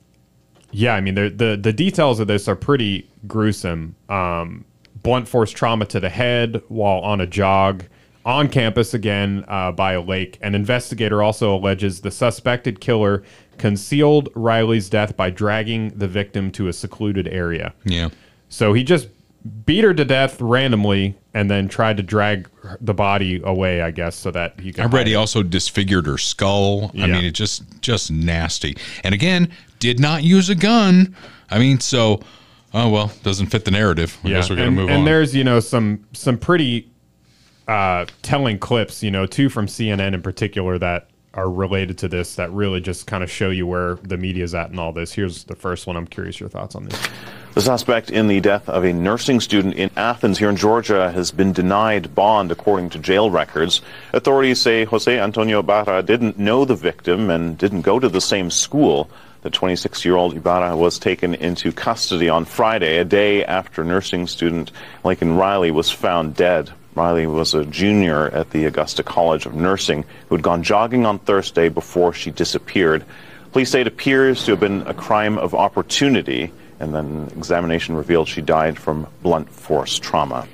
the details of this are pretty gruesome. Blunt force trauma to the head while on a jog on campus again by a lake. An investigator also alleges the suspected killer concealed Riley's death by dragging the victim to a secluded area. Yeah. So he just beat her to death randomly and then tried to drag the body away, I guess, so that he could. I read he also disfigured her skull. Yeah. I mean, it just nasty. And again, did not use a gun. I mean, so, doesn't fit the narrative. I guess we're going to move on. And there's, some pretty telling clips, two from CNN in particular that are related to this that really just kind of show you where the media's at and all this. Here's the first one. I'm curious your thoughts on this. The suspect in the death of a nursing student in Athens here in Georgia has been denied bond, according to jail records. Authorities say Jose Antonio Ibarra didn't know the victim and didn't go to the same school. The 26-year-old Ibarra was taken into custody on Friday, a day after nursing student Laken Riley was found dead. Riley was a junior at the Augusta College of Nursing who had gone jogging on Thursday before she disappeared. Police say it appears to have been a crime of opportunity, and then examination revealed she died from blunt force trauma.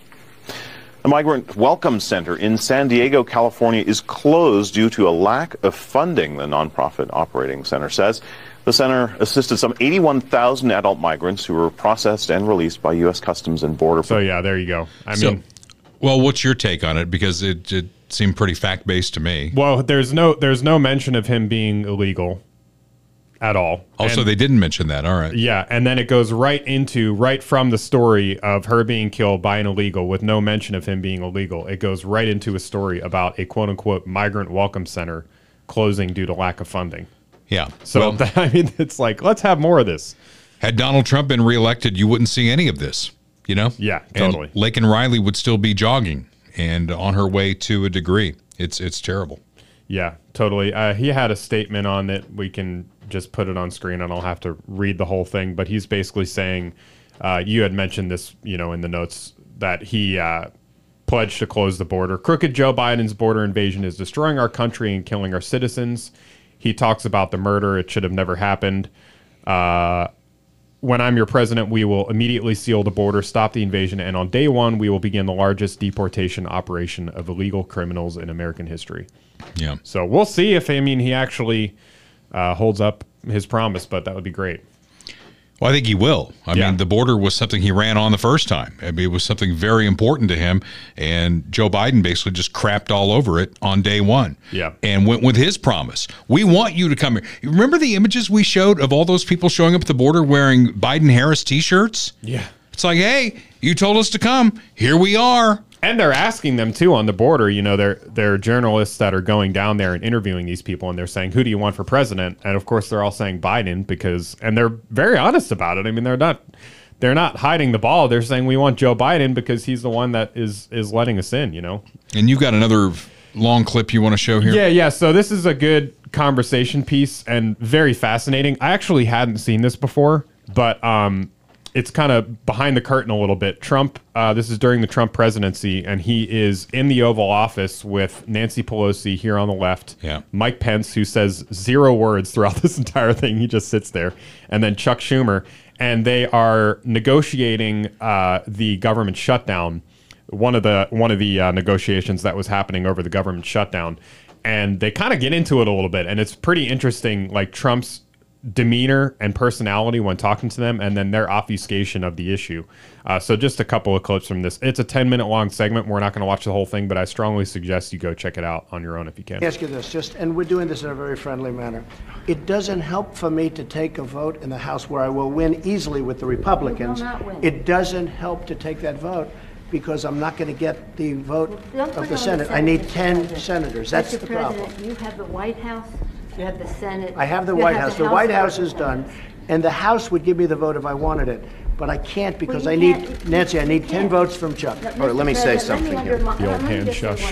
The Migrant Welcome Center in San Diego, California is closed due to a lack of funding, the nonprofit operating center says. The center assisted some 81,000 adult migrants who were processed and released by U.S. Customs and Border Protection. So, there you go. Well, what's your take on it? Because it seemed pretty fact-based to me. Well, there's no mention of him being illegal at all. Also, they didn't mention that. All right. Yeah, and then it goes right from the story of her being killed by an illegal with no mention of him being illegal. It goes right into a story about a quote-unquote migrant welcome center closing due to lack of funding. Yeah. So, it's like, let's have more of this. Had Donald Trump been reelected, you wouldn't see any of this, Yeah, totally. And Laken Riley would still be jogging and on her way to a degree. It's terrible. Yeah, totally. He had a statement on it. We can just put it on screen. I don't have to read the whole thing, but he's basically saying, you had mentioned this, in the notes, that he pledged to close the border. Crooked Joe Biden's border invasion is destroying our country and killing our citizens. He talks about the murder. It should have never happened. When I'm your president, we will immediately seal the border, stop the invasion, and on day one, we will begin the largest deportation operation of illegal criminals in American history. Yeah. So we'll see if, he actually holds up his promise, but that would be great. Well, I think he will. I mean, the border was something he ran on the first time. I mean, it was something very important to him, and Joe Biden basically just crapped all over it on day one. Yeah. And went with his promise. We want you to come here. You remember the images we showed of all those people showing up at the border wearing Biden-Harris T-shirts? Yeah. It's like, hey, you told us to come. Here we are. And they're asking them, too, on the border. There are journalists that are going down there and interviewing these people, and they're saying, who do you want for president? And, of course, they're all saying Biden and they're very honest about it. I mean, they're not hiding the ball. They're saying we want Joe Biden because he's the one that is letting us in, And you've got another long clip you want to show here? Yeah. So this is a good conversation piece and very fascinating. I actually hadn't seen this before, but it's kind of behind the curtain a little bit. Trump, this is during the Trump presidency, and he is in the Oval Office with Nancy Pelosi here on the left, Mike Pence, who says 0 words throughout this entire thing. He just sits there, and then Chuck Schumer, and they are negotiating the government shutdown. One of the negotiations that was happening over the government shutdown, and they kind of get into it a little bit, and it's pretty interesting. Like Trump's demeanor and personality when talking to them, and then their obfuscation of the issue. So just a couple of clips from this. It's a 10-minute long segment. We're not going to watch the whole thing, but I strongly suggest you go check it out on your own if you can. Let me ask you this, and we're doing this in a very friendly manner. It doesn't help for me to take a vote in the House where I will win easily with the Republicans. You will not win. It doesn't help to take that vote because I'm not going to get the vote of the Senate. I need 10 senators. That's the problem. Mr. President, you have the White House, you have the Senate. I have the White House. The White House is done, and the House would give me the vote if I wanted it. But I can't because I need, Nancy, I need 10 votes from Chuck. All right, let me say something here. The old hand shush.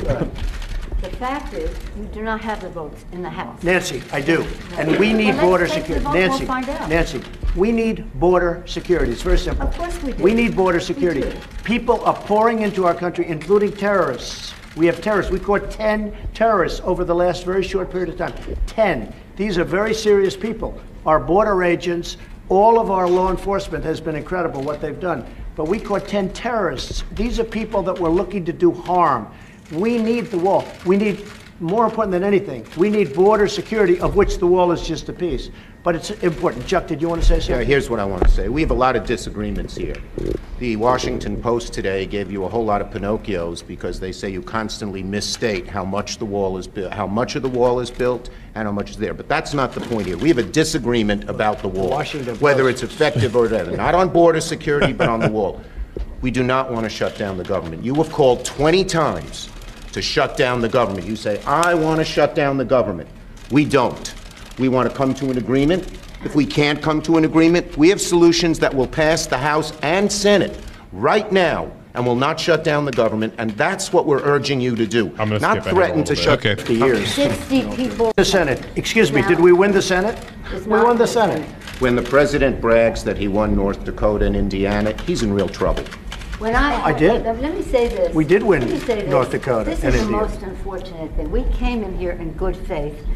The fact is, you do not have the votes in the House. Nancy, I do. And we need border security. Nancy, Nancy, we need border security. It's very simple. Of course we do. We need border security. People are pouring into our country, including terrorists. We have terrorists. We caught 10 terrorists over the last very short period of time. 10. These are very serious people. Our border agents, all of our law enforcement has been incredible what they've done. But we caught 10 terrorists. These are people that were looking to do harm. We need the wall. We need, more important than anything, we need border security, of which the wall is just a piece. But it's important. Chuck, did you want to say something? Yeah, here's what I want to say. We have a lot of disagreements here. The Washington Post today gave you a whole lot of Pinocchios because they say you constantly misstate how much the wall is built, how much of the wall is built, and how much is there. But that's not the point here. We have a disagreement about the wall, whether it's effective or not. Not on border security, but on the wall. We do not want to shut down the government. You have called 20 times to shut down the government. You say, I want to shut down the government. We don't. We want to come to an agreement. If we can't come to an agreement, we have solutions that will pass the House and Senate right now and will not shut down the government, and that's what we're urging you to do. Not threaten to shut 50 years. 60 people. The Senate. Excuse me, did we win the Senate? We won the Senate. When the president brags that he won North Dakota and Indiana, he's in real trouble. When I did. Let me say this. We did win Let me say this. North Dakota This and is the Indiana. most unfortunate thing. We came in here in good faith,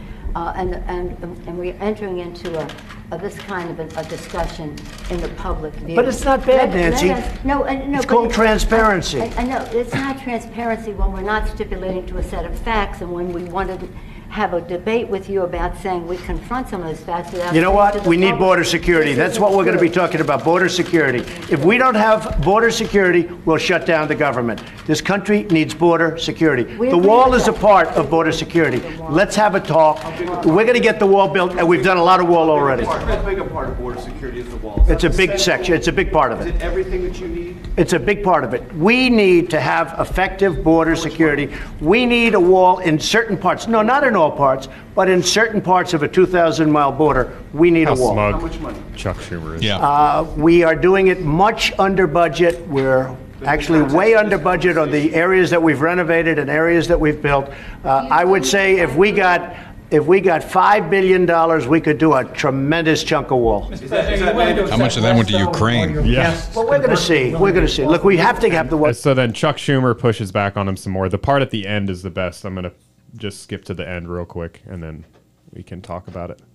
and we're entering into this kind of a discussion in the public view. But it's not bad, Nancy. No, it's called transparency. I know it's not transparency when we're not stipulating to a set of facts, and when we want to have a debate with you about saying we confront some of those facts. You know what? We need border security. That's what we're going to be talking about, border security. If we don't have border security, we'll shut down the government. This country needs border security. The wall is a part of border security. Let's have a talk. We're going to get the wall built, and we've done a lot of wall already. How big a part of border security is the wall? It's a big section. It's a big part of it. Is it everything that you need? It's a big part of it. We need to have effective border security. We need a wall in certain parts. No, not in all parts, but in certain parts of a 2,000-mile border, we need a wall. Smug How much money? Chuck Schumer is. Yeah. We are doing it much under budget. We're actually way under budget on the areas that we've renovated and areas that we've built. I would say if we got $5 billion, we could do a tremendous chunk of wall. How much of that went to Ukraine? Yes. Well, we're going to see. We're going to see. Look, we have to have the wall. So then Chuck Schumer pushes back on him some more. The part at the end is the best. I'm going to just skip to the end real quick, and then we can talk about it.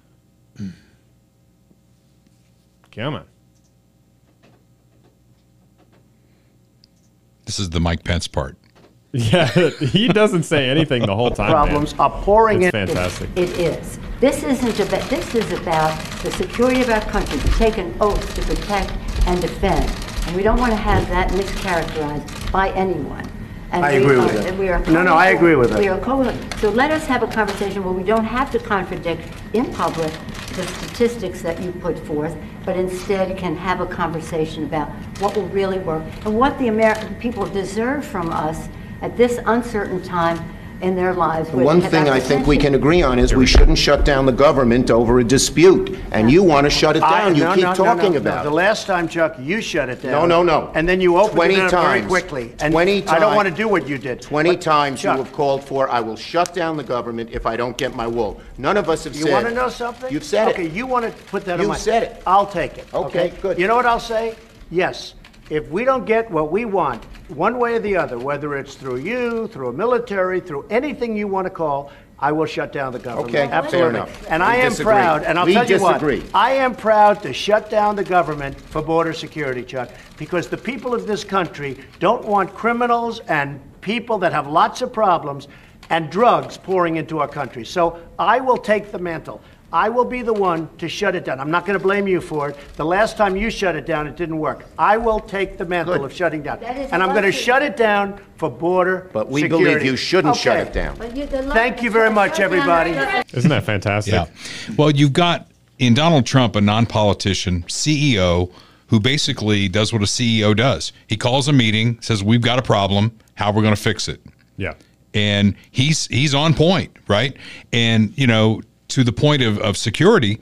Come on. This is the Mike Pence part. Yeah, he doesn't say anything the whole time. Problems are pouring it's in. Fantastic. It is. This isn't about. This is about the security of our country. To take an oath to protect and defend, and we don't want to have that mischaracterized by anyone. And I agree with that. And we are No, I agree with that. We are so let us have a conversation where we don't have to contradict in public the statistics that you put forth, but instead can have a conversation about what will really work and what the American people deserve from us at this uncertain time in their lives. One thing I think we can agree on is we shouldn't shut down the government over a dispute. And you want to shut it down. You keep talking about it. The last time, Chuck, you shut it down. No. And then you opened 20 it up very times. quickly. And 20 times. I don't want to do what you did. 20 times Chuck, you have called for, I will shut down the government if I don't get my wall. None of us have said. You want to know something? You've said it. Okay, you want to put that on You've my... said it. I'll take it. Okay, good. You know what I'll say? Yes. If we don't get what we want, one way or the other, whether it's through you, through a military, through anything you want to call, I will shut down the government. Okay, absolutely. fair enough. And We I am disagree. proud, and I'll We tell you disagree. what, I am proud to shut down the government for border security, Chuck, because the people of this country don't want criminals and people that have lots of problems and drugs pouring into our country. So I will take the mantle. I will be the one to shut it down. I'm not going to blame you for it. The last time you shut it down, it didn't work. I will take the mantle of shutting down. And I'm going to shut it down for border But we security. believe you shouldn't shut it down. Thank you very much, everybody. Isn't that fantastic? Yeah. Well, you've got in Donald Trump a non-politician CEO who basically does what a CEO does. He calls a meeting, says, we've got a problem. How are we going to fix it? Yeah. And he's on point, right? And, you know, to the point of security,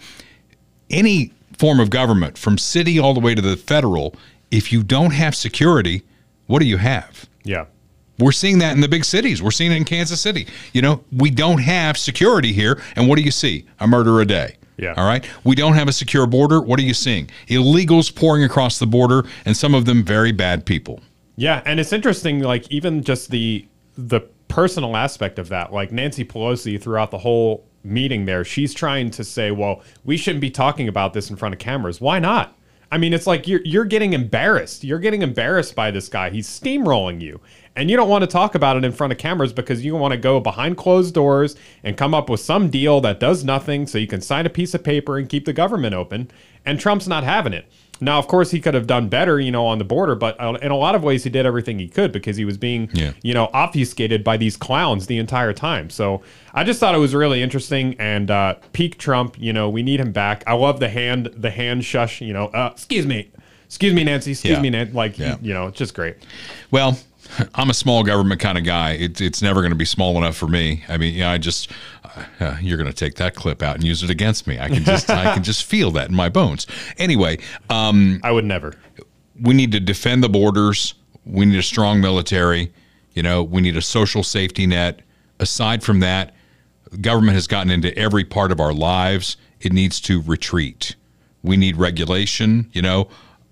any form of government, from city all the way to the federal, if you don't have security, what do you have? Yeah. We're seeing that in the big cities. We're seeing it in Kansas City. You know, we don't have security here. And what do you see? A murder a day. Yeah. All right. We don't have a secure border. What are you seeing? Illegals pouring across the border, and some of them very bad people. Yeah. And it's interesting, like, even just the personal aspect of that, like Nancy Pelosi throughout the whole meeting there, she's trying to say, well, we shouldn't be talking about this in front of cameras. Why not? I mean, it's like you're getting embarrassed. You're getting embarrassed by this guy. He's steamrolling you. And you don't want to talk about it in front of cameras because you want to go behind closed doors and come up with some deal that does nothing so you can sign a piece of paper and keep the government open. And Trump's not having it. Now, of course, he could have done better, you know, on the border, but in a lot of ways he did everything he could because he was being, you know, obfuscated by these clowns the entire time. So I just thought it was really interesting, and peak Trump, you know, we need him back. I love the hand shush, you know, excuse me, Nancy, excuse me, Nancy, like, you know, it's just great. Well, I'm a small government kind of guy. It's never going to be small enough for me. I mean, I just you're going to take that clip out and use it against me. I can just feel that in my bones. Anyway, I would never. We need to defend the borders. We need a strong military. You know, we need a social safety net. Aside from that, government has gotten into every part of our lives. It needs to retreat. We need regulation, you know.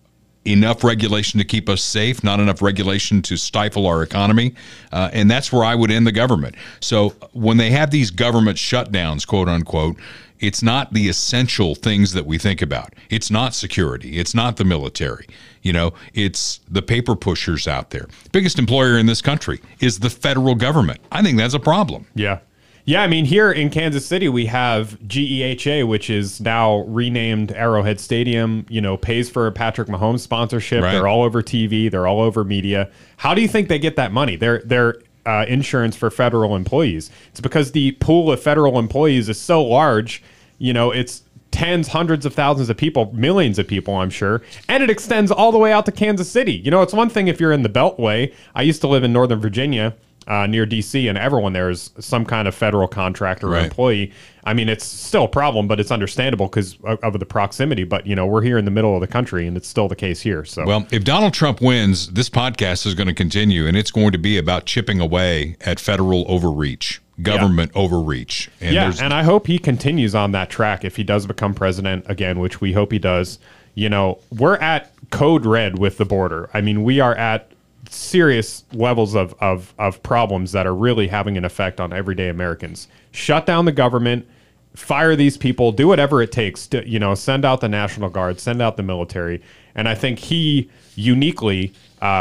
Enough regulation to keep us safe, not enough regulation to stifle our economy. And that's where I would end the government. So when they have these government shutdowns, quote unquote, it's not the essential things that we think about. It's not security. It's not the military. You know, it's the paper pushers out there. Biggest employer in this country is the federal government. I think that's a problem. Yeah. Yeah, I mean, here in Kansas City, we have GEHA, which is now renamed Arrowhead Stadium, you know, pays for a Patrick Mahomes sponsorship. Right. They're all over TV. They're all over media. How do you think they get that money? They're insurance for federal employees. It's because the pool of federal employees is so large, you know, it's tens, hundreds of thousands of people, millions of people, I'm sure. And it extends all the way out to Kansas City. You know, it's one thing if you're in the Beltway. I used to live in Northern Virginia. Near D.C., and everyone there is some kind of federal contractor or employee. I mean, it's still a problem, but it's understandable because of the proximity. But, you know, we're here in the middle of the country, and it's still the case here. So, well, if Donald Trump wins, this podcast is going to continue, and it's going to be about chipping away at federal overreach, government overreach. And and I hope he continues on that track if he does become president again, which we hope he does. You know, we're at code red with the border. I mean, we are at serious levels of problems that are really having an effect on everyday Americans. Shut down the government, fire these people, do whatever it takes to, you know, send out the National Guard, send out the military. And I think he uniquely,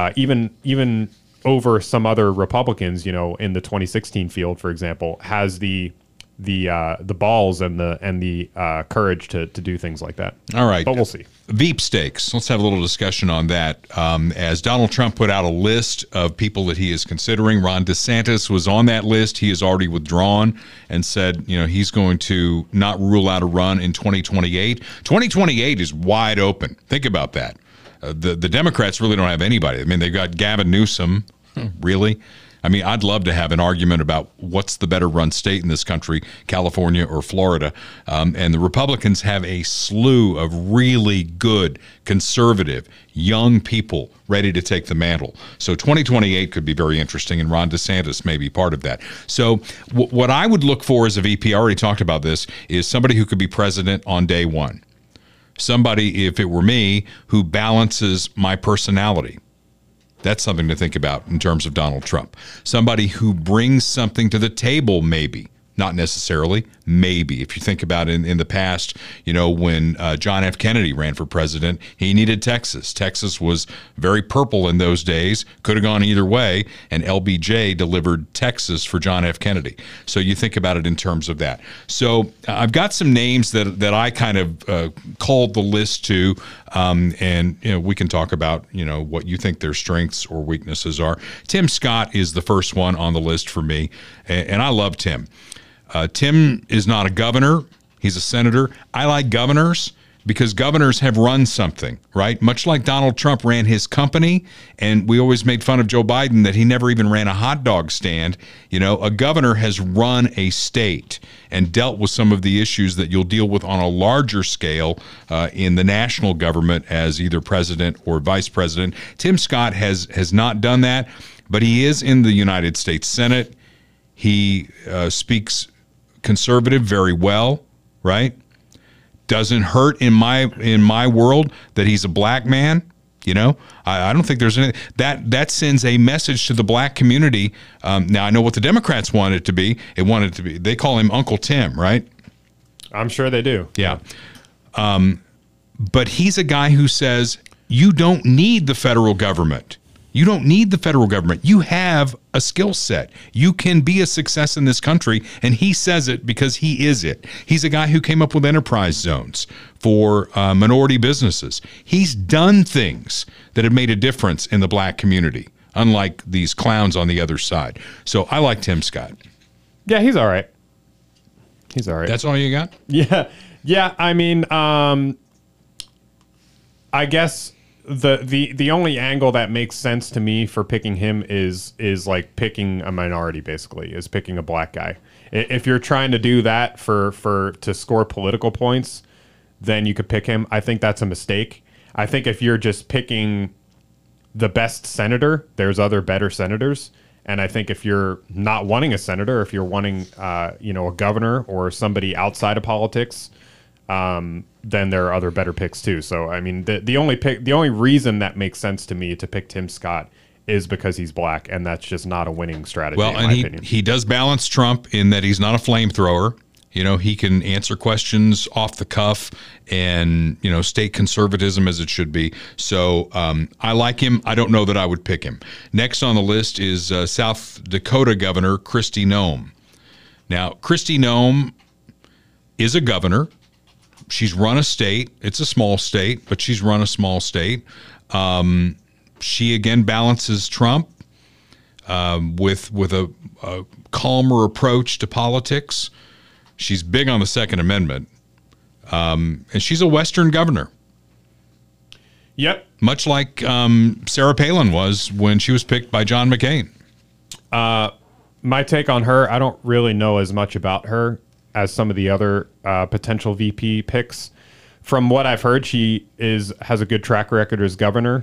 even over some other Republicans, you know, in the 2016 field, for example, has the balls and the courage to do things like that. All right. But we'll see. Veep stakes. Let's have a little discussion on that. As Donald Trump put out a list of people that he is considering, Ron DeSantis was on that list. He has already withdrawn and said, you know, he's going to not rule out a run in 2028. 2028 is wide open. Think about that. The Democrats really don't have anybody. I mean, they've got Gavin Newsom. Really? I mean, I'd love to have an argument about what's the better run state in this country, California or Florida. And the Republicans have a slew of really good, conservative, young people ready to take the mantle. So 2028 could be very interesting, and Ron DeSantis may be part of that. So what I would look for as a VP, I already talked about this, is somebody who could be president on day one. Somebody, if it were me, who balances my personality. That's something to think about in terms of Donald Trump. Somebody who brings something to the table, maybe. Not necessarily. Maybe. If you think about it in the past, when John F. Kennedy ran for president, he needed Texas. Texas was very purple in those days, could have gone either way, and LBJ delivered Texas for John F. Kennedy. So you think about it in terms of that. So I've got some names that I kind of called the list to, and we can talk about what you think their strengths or weaknesses are. Tim Scott is the first one on the list for me, and I love Tim. Tim is not a governor. He's a senator. I like governors because governors have run something, right? Much like Donald Trump ran his company, and we always made fun of Joe Biden that he never even ran a hot dog stand. A governor has run a state and dealt with some of the issues that you'll deal with on a larger scale in the national government as either president or vice president. Tim Scott has not done that, but he is in the United States Senate. He speaks conservative very well, right? Doesn't hurt in my world that he's a black man. I don't think there's any that sends a message to the black community. Now I know what the Democrats want it to be. They call him Uncle Tim, right? I'm sure they do. Yeah. But he's a guy who says you don't need the federal government. You don't need the federal government. You have a skill set. You can be a success in this country, and he says it because he is it. He's a guy who came up with enterprise zones for minority businesses. He's done things that have made a difference in the black community, unlike these clowns on the other side. So I like Tim Scott. Yeah, he's all right. He's all right. That's all you got? Yeah. Yeah, I mean, I guess the only angle that makes sense to me for picking him is like picking a minority, basically, is picking a black guy. If you're trying to do that to score political points, then you could pick him. I think that's a mistake. I think if you're just picking the best senator, there's other better senators. And I think if you're not wanting a senator, if you're wanting a governor or somebody outside of politics, then there are other better picks too. So I mean, the only reason that makes sense to me to pick Tim Scott is because he's black, and that's just not a winning strategy. Well, and he does balance Trump in that he's not a flamethrower. He can answer questions off the cuff and state conservatism as it should be. So I like him. I don't know that I would pick him. Next on the list is South Dakota Governor Kristi Noem. Now, Kristi Noem is a governor. She's run a state. It's a small state, but she's run a small state. She, again, balances Trump with a calmer approach to politics. She's big on the Second Amendment. And she's a Western governor. Yep. Much like Sarah Palin was when she was picked by John McCain. My take on her, I don't really know as much about her as some of the other potential VP picks. From what I've heard, she has a good track record as governor.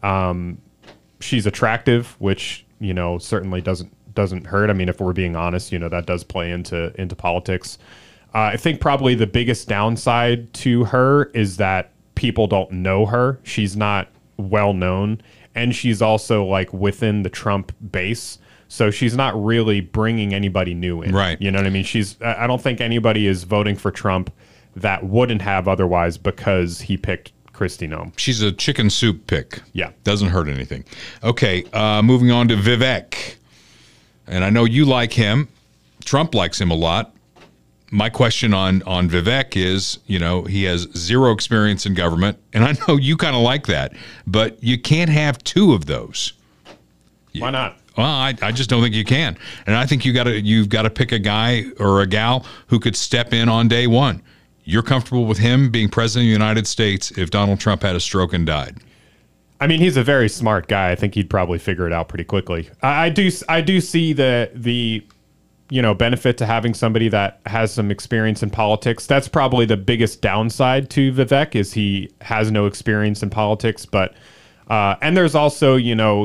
She's attractive, which certainly doesn't hurt. I mean, if we're being honest, that does play into politics. I think probably the biggest downside to her is that people don't know her. She's not well known, and she's also like within the Trump base. So she's not really bringing anybody new in. Right. You know what I mean? I don't think anybody is voting for Trump that wouldn't have otherwise because he picked Kristi Noem. She's a chicken soup pick. Yeah. Doesn't hurt anything. Okay, moving on to Vivek. And I know you like him. Trump likes him a lot. My question on Vivek is, he has zero experience in government, and I know you kind of like that, but you can't have two of those. Why not? Well, I just don't think you can. And I think you've got to pick a guy or a gal who could step in on day one. You're comfortable with him being president of the United States if Donald Trump had a stroke and died? I mean, he's a very smart guy. I think he'd probably figure it out pretty quickly. I do see the benefit to having somebody that has some experience in politics. That's probably the biggest downside to Vivek is he has no experience in politics. But and there's also,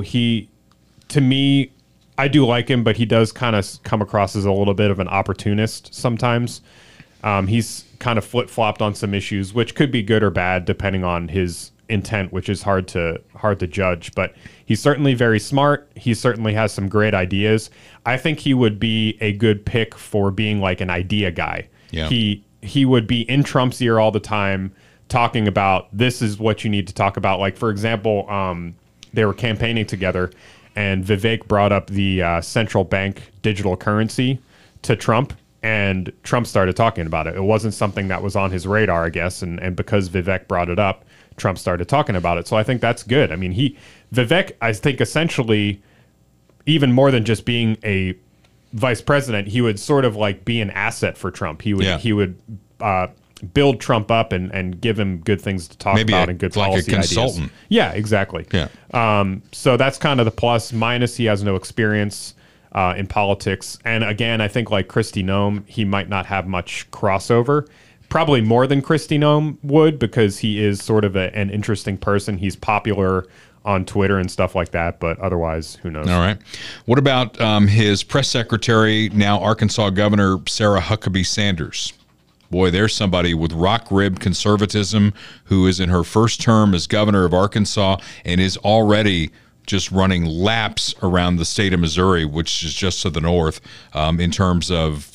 to me, I do like him, but he does kind of come across as a little bit of an opportunist sometimes. He's kind of flip-flopped on some issues, which could be good or bad depending on his intent, which is hard to judge. But he's certainly very smart. He certainly has some great ideas. I think he would be a good pick for being like an idea guy. Yeah. He would be in Trump's ear all the time, talking about this is what you need to talk about. Like, for example, they were campaigning together, and Vivek brought up the central bank digital currency to Trump, and Trump started talking about it. It wasn't something that was on his radar, I guess, and because Vivek brought it up, Trump started talking about it. So I think that's good. I mean, Vivek, I think essentially, even more than just being a vice president, he would sort of like be an asset for Trump. He would build Trump up and give him good things to talk about and good policy like a consultant. ideas. Yeah, exactly. Yeah. So that's kind of the plus. Minus, he has no experience in politics. And again, I think like Kristi Noem, he might not have much crossover. Probably more than Kristi Noem would, because he is sort of an interesting person. He's popular on Twitter and stuff like that, but otherwise, who knows? All right. What about his press secretary, now Arkansas Governor Sarah Huckabee Sanders? Boy, there's somebody with rock-ribbed conservatism who is in her first term as governor of Arkansas and is already just running laps around the state of Missouri, which is just to the north, in terms of,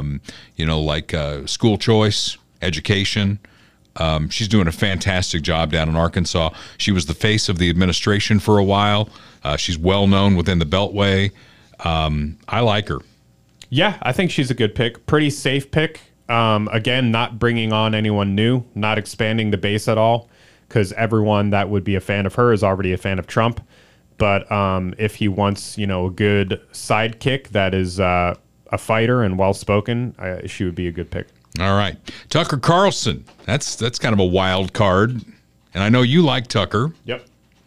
school choice, education. She's doing a fantastic job down in Arkansas. She was the face of the administration for a while. She's well known within the Beltway. I like her. Yeah, I think she's a good pick. Pretty safe pick. Again, not bringing on anyone new, not expanding the base at all, because everyone that would be a fan of her is already a fan of Trump. But if he wants, a good sidekick that is a fighter and well-spoken, she would be a good pick. All right. Tucker Carlson. That's kind of a wild card. And I know you like Tucker. Yep.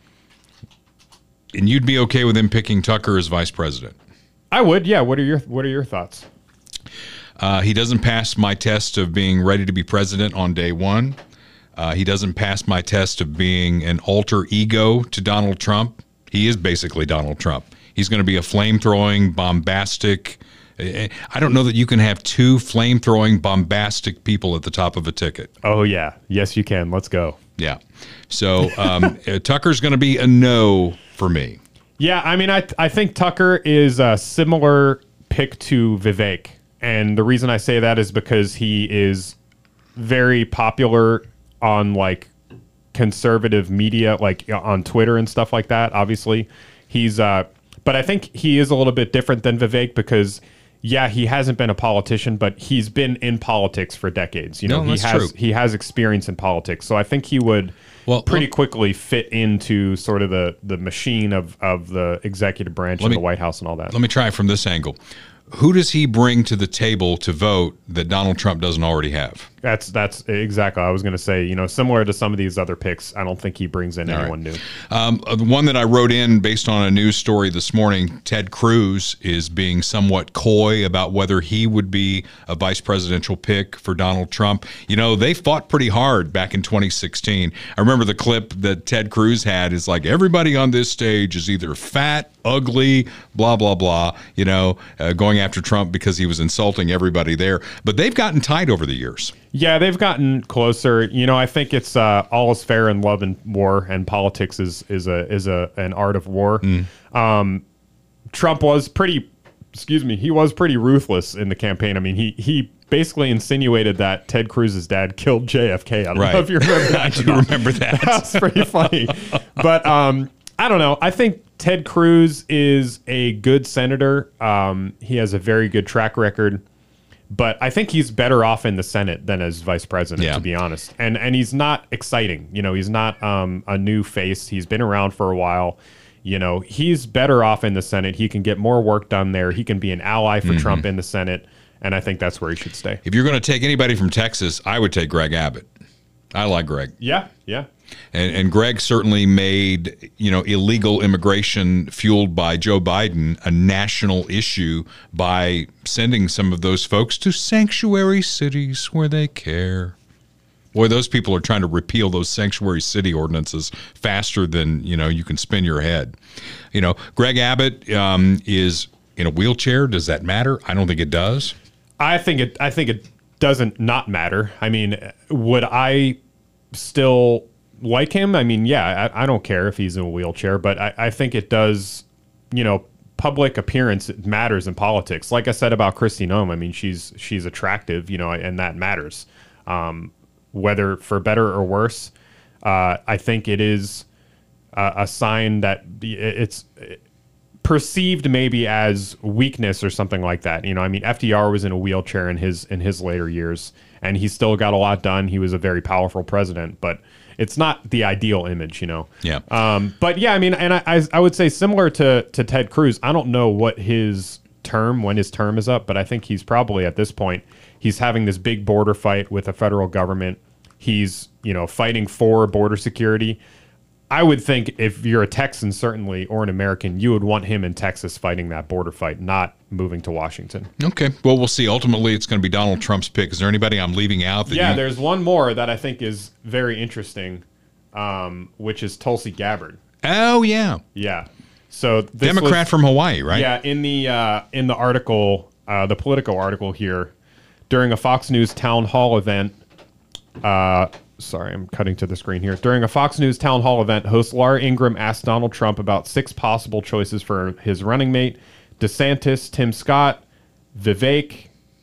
And you'd be okay with him picking Tucker as vice president? I would, yeah. What are your thoughts? He doesn't pass my test of being ready to be president on day one. He doesn't pass my test of being an alter ego to Donald Trump. He is basically Donald Trump. He's going to be a flame-throwing, bombastic... I don't know that you can have two flame-throwing, bombastic people at the top of a ticket. Oh, yeah. Yes, you can. Let's go. Yeah. So Tucker's going to be a no for me. Yeah, I mean, I think Tucker is a similar pick to Vivek. And the reason I say that is because he is very popular on, like, conservative media, like on Twitter and stuff like that, obviously. But I think he is a little bit different than Vivek because... Yeah, he hasn't been a politician, but he's been in politics for decades. He has experience in politics, so I think he would pretty quickly fit into sort of the machine of the executive branch and the White House and all that. Let me try from this angle. Who does he bring to the table to vote that Donald Trump doesn't already have? That's exactly. I was going to say, similar to some of these other picks, I don't think he brings in anyone new. The one that I wrote in based on a news story this morning, Ted Cruz is being somewhat coy about whether he would be a vice presidential pick for Donald Trump. They fought pretty hard back in 2016. I remember the clip that Ted Cruz had is like, everybody on this stage is either fat, ugly, blah, blah, blah, going after Trump because he was insulting everybody there. But they've gotten tight over the years. Yeah, they've gotten closer. I think it's all is fair in love and war, and politics is an art of war. Trump was pretty ruthless in the campaign. I mean, he basically insinuated that Ted Cruz's dad killed JFK. I don't know if you remember that. I do remember that. That's pretty funny. But I don't know. I think Ted Cruz is a good senator. He has a very good track record. But I think he's better off in the Senate than as vice president, to be honest. And he's not exciting. He's not a new face. He's been around for a while. He's better off in the Senate. He can get more work done there. He can be an ally for Trump in the Senate. And I think that's where he should stay. If you're going to take anybody from Texas, I would take Greg Abbott. I like Greg. Yeah. And Greg certainly made, illegal immigration fueled by Joe Biden a national issue by sending some of those folks to sanctuary cities where they care. Boy, those people are trying to repeal those sanctuary city ordinances faster than, you can spin your head. Greg Abbott is in a wheelchair. Does that matter? I don't think it does. I think it doesn't not matter. I mean, would I still like him? I mean, yeah, I don't care if he's in a wheelchair, but I think it does, public appearance matters in politics. Like I said about Kristi Noem, I mean, she's attractive, and that matters. Whether for better or worse, I think it is a sign that it's perceived maybe as weakness or something like that. I mean, FDR was in a wheelchair in his later years, and he still got a lot done. He was a very powerful president, but it's not the ideal image, Yeah. But yeah, I mean, and I would say similar to Ted Cruz, I don't know when his term is up, but I think he's probably at this point, he's having this big border fight with the federal government. He's, fighting for border security. I would think if you're a Texan, certainly, or an American, you would want him in Texas fighting that border fight, not moving to Washington. Okay. Well, we'll see. Ultimately, it's going to be Donald Trump's pick. Is there anybody I'm leaving out? There's one more that I think is very interesting, which is Tulsi Gabbard. Oh, yeah. Yeah. So this Democrat from Hawaii, right? Yeah. In the article, the Politico article here, during a Fox News town hall event, sorry, I'm cutting to the screen here. During a Fox News town hall event, host Laura Ingraham asked Donald Trump about 6 possible choices for his running mate: DeSantis, Tim Scott, Vivek,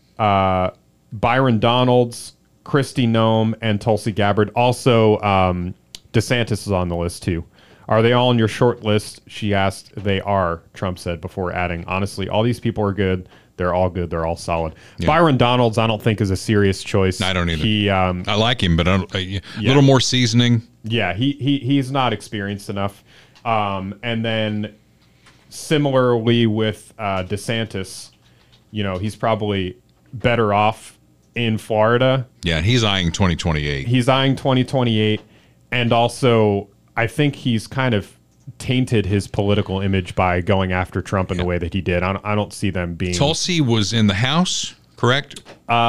Byron Donalds, Kristi Noem, and Tulsi Gabbard. Also, DeSantis is on the list too. Are they all on your short list? She asked. They are, Trump said before adding, honestly, all these people are good. They're all good. They're all solid. Yeah. Byron Donalds, I don't think is a serious choice. I don't either. He, I like him, but a little more seasoning. Yeah, he's not experienced enough. And then similarly with DeSantis, he's probably better off in Florida. Yeah, he's eyeing 2028. He's eyeing 2028. And also, I think he's kind of tainted his political image by going after Trump in the way that he did. I don't see them being... Tulsi was in the House, correct?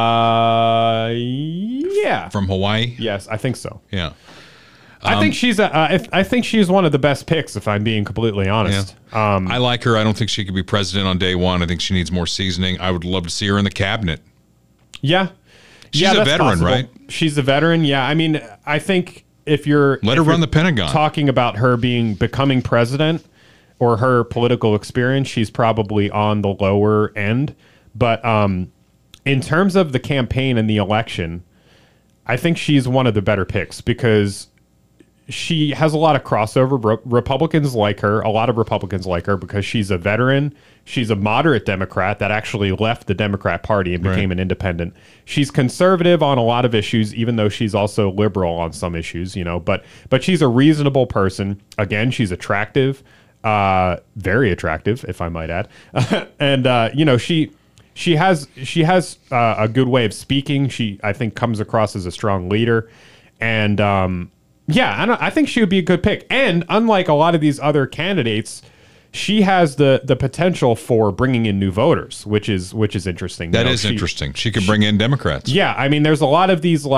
Yeah. From Hawaii? Yes, I think so. Yeah. I think she's I think she's one of the best picks, if I'm being completely honest. Yeah. I like her. I don't think she could be president on day one. I think she needs more seasoning. I would love to see her in the cabinet. Yeah. She's a veteran, possible. Right? She's a veteran, yeah. I mean, I think... If you're run the Pentagon, talking about her becoming president or her political experience, she's probably on the lower end. But in terms of the campaign and the election, I think she's one of the better picks because she has a lot of crossover. Republicans like her. A lot of Republicans like her because she's a veteran. She's a moderate Democrat that actually left the Democrat Party and became an independent. She's conservative on a lot of issues, even though she's also liberal on some issues, But she's a reasonable person. Again, she's attractive, very attractive, if I might add. And she has a good way of speaking. She, I think, comes across as a strong leader, and I think she would be a good pick. And unlike a lot of these other candidates, she has the potential for bringing in new voters, which is interesting. That is interesting. She could bring in Democrats. Yeah, I mean, there's a lot of these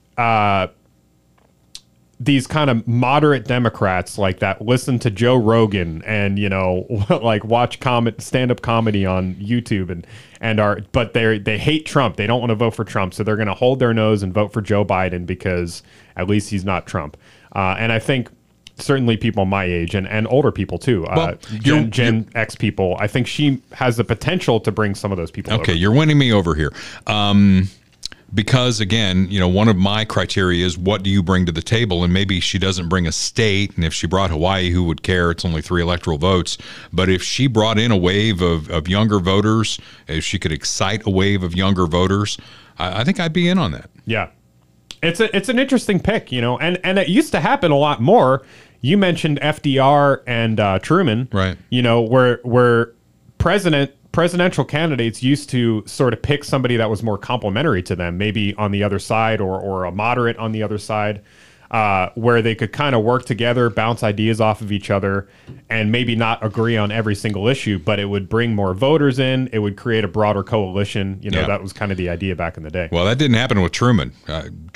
these kind of moderate Democrats like that listen to Joe Rogan and watch stand-up comedy on YouTube but they hate Trump. They don't want to vote for Trump, so they're going to hold their nose and vote for Joe Biden because at least he's not Trump. And I think certainly people my age and older people too, Gen X people, I think she has the potential to bring some of those people over. You're winning me over here. Because again, one of my criteria is what do you bring to the table? And maybe she doesn't bring a state. And if she brought Hawaii, who would care? It's only 3 electoral votes. But if she brought in a wave of younger voters, if she could excite a wave of younger voters, I think I'd be in on that. Yeah. It's an interesting pick, and it used to happen a lot more. You mentioned FDR and Truman, right? Where presidential candidates used to sort of pick somebody that was more complementary to them, maybe on the other side or a moderate on the other side, where they could kind of work together, bounce ideas off of each other, and maybe not agree on every single issue, but it would bring more voters in. It would create a broader coalition. That was kind of the idea back in the day. Well, that didn't happen with Truman.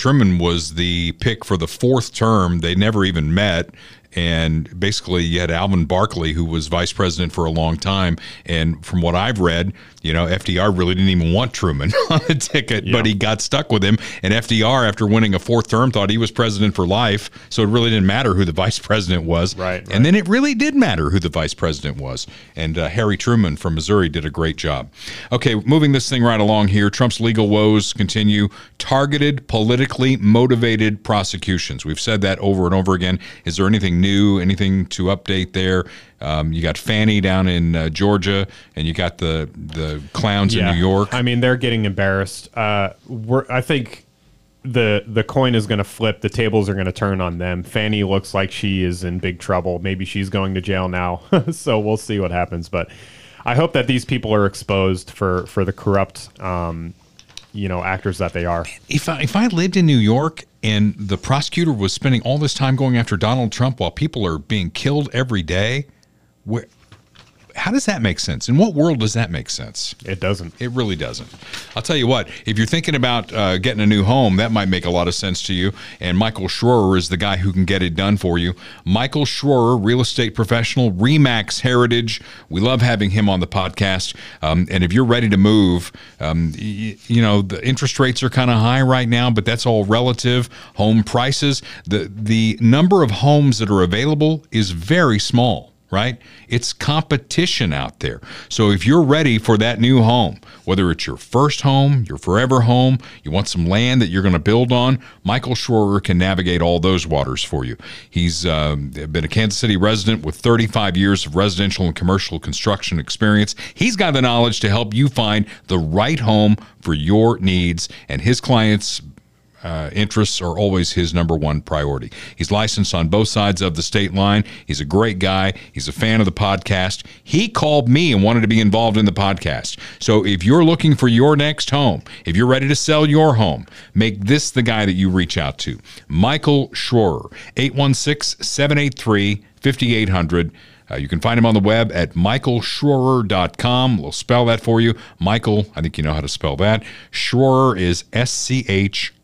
Truman was the pick for the fourth term. They never even met. And basically, you had Alvin Barkley, who was vice president for a long time. And from what I've read, FDR really didn't even want Truman on the ticket, but he got stuck with him. And FDR, after winning a fourth term, thought he was president for life. So it really didn't matter who the vice president was. Right. And then it really did matter who the vice president was. And Harry Truman from Missouri did a great job. Okay, moving this thing right along here. Trump's legal woes continue. Targeted, politically motivated prosecutions. We've said that over and over again. Is there anything new, anything to update there? You got Fannie down in Georgia, and you got the clowns in New York. I mean, they're getting embarrassed. I think the coin is going to flip. The tables are going to turn on them. Fannie looks like she is in big trouble. Maybe she's going to jail now. So we'll see what happens. But I hope that these people are exposed for the corrupt, actors that they are. If I lived in New York and the prosecutor was spending all this time going after Donald Trump while people are being killed every day, how does that make sense? In what world does that make sense? It doesn't. It really doesn't. I'll tell you what, if you're thinking about getting a new home, that might make a lot of sense to you. And Michael Schroer is the guy who can get it done for you. Michael Schroer, real estate professional, RE/MAX Heritage. We love having him on the podcast. And if you're ready to move, the interest rates are kind of high right now, but that's all relative. Home prices, the number of homes that are available is very small. Right? It's competition out there. So if you're ready for that new home, whether it's your first home, your forever home, you want some land that you're going to build on, Michael Schroer can navigate all those waters for you. He's been a Kansas City resident with 35 years of residential and commercial construction experience. He's got the knowledge to help you find the right home for your needs, and his clients' interests are always his number one priority. He's licensed on both sides of the state line. He's a great guy. He's a fan of the podcast. He called me and wanted to be involved in the podcast. So if you're looking for your next home, if you're ready to sell your home, make this the guy that you reach out to. Michael Schroer, 816-783-5800. You can find him on the web at michaelschroer.com. We'll spell that for you. Michael, I think you know how to spell that. Schroer is SCHROER.com.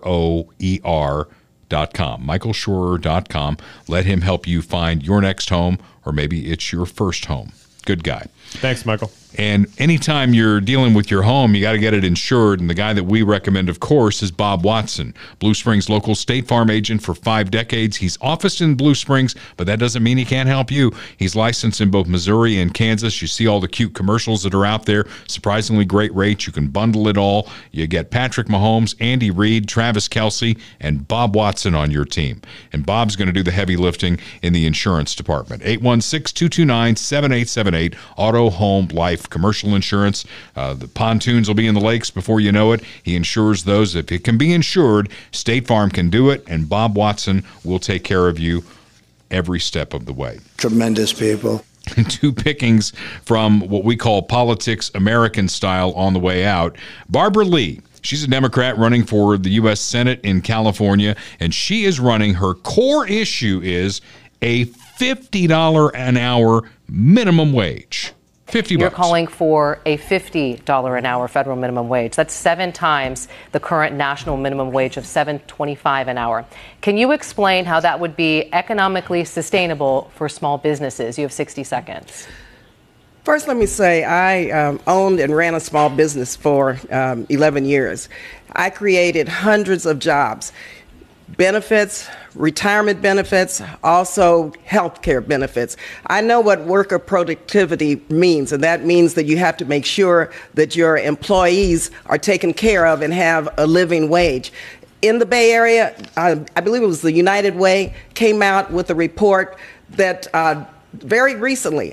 michaelschroer.com. Let him help you find your next home, or maybe it's your first home. Good guy. Thanks, Michael. And anytime you're dealing with your home, you got to get it insured. And the guy that we recommend, of course, is Bob Watson, Blue Springs local State Farm agent for 5 decades. He's officed in Blue Springs, but that doesn't mean he can't help you. He's licensed in both Missouri and Kansas. You see all the cute commercials that are out there. Surprisingly great rates. You can bundle it all. You get Patrick Mahomes, Andy Reid, Travis Kelce, and Bob Watson on your team. And Bob's going to do the heavy lifting in the insurance department. 816-229-7878, auto, home, life, commercial insurance. The pontoons will be in the lakes before you know it. He insures those. If it can be insured, State Farm can do it, and Bob Watson will take care of you every step of the way. Tremendous people. 2 pickings from what we call politics American style on the way out. Barbara Lee. She's a Democrat running for the U.S. Senate in California, and she is running. Her core issue is a $50 an hour minimum wage. $50. You're calling for a $50 an hour federal minimum wage. That's 7 times the current national minimum wage of $7.25 an hour. Can you explain how that would be economically sustainable for small businesses? You have 60 seconds. First, let me say I owned and ran a small business for 11 years. I created hundreds of jobs. Benefits, retirement benefits, also health care benefits. I know what worker productivity means, and that means that you have to make sure that your employees are taken care of and have a living wage. In the Bay Area, I believe it was the United Way, came out with a report that very recently,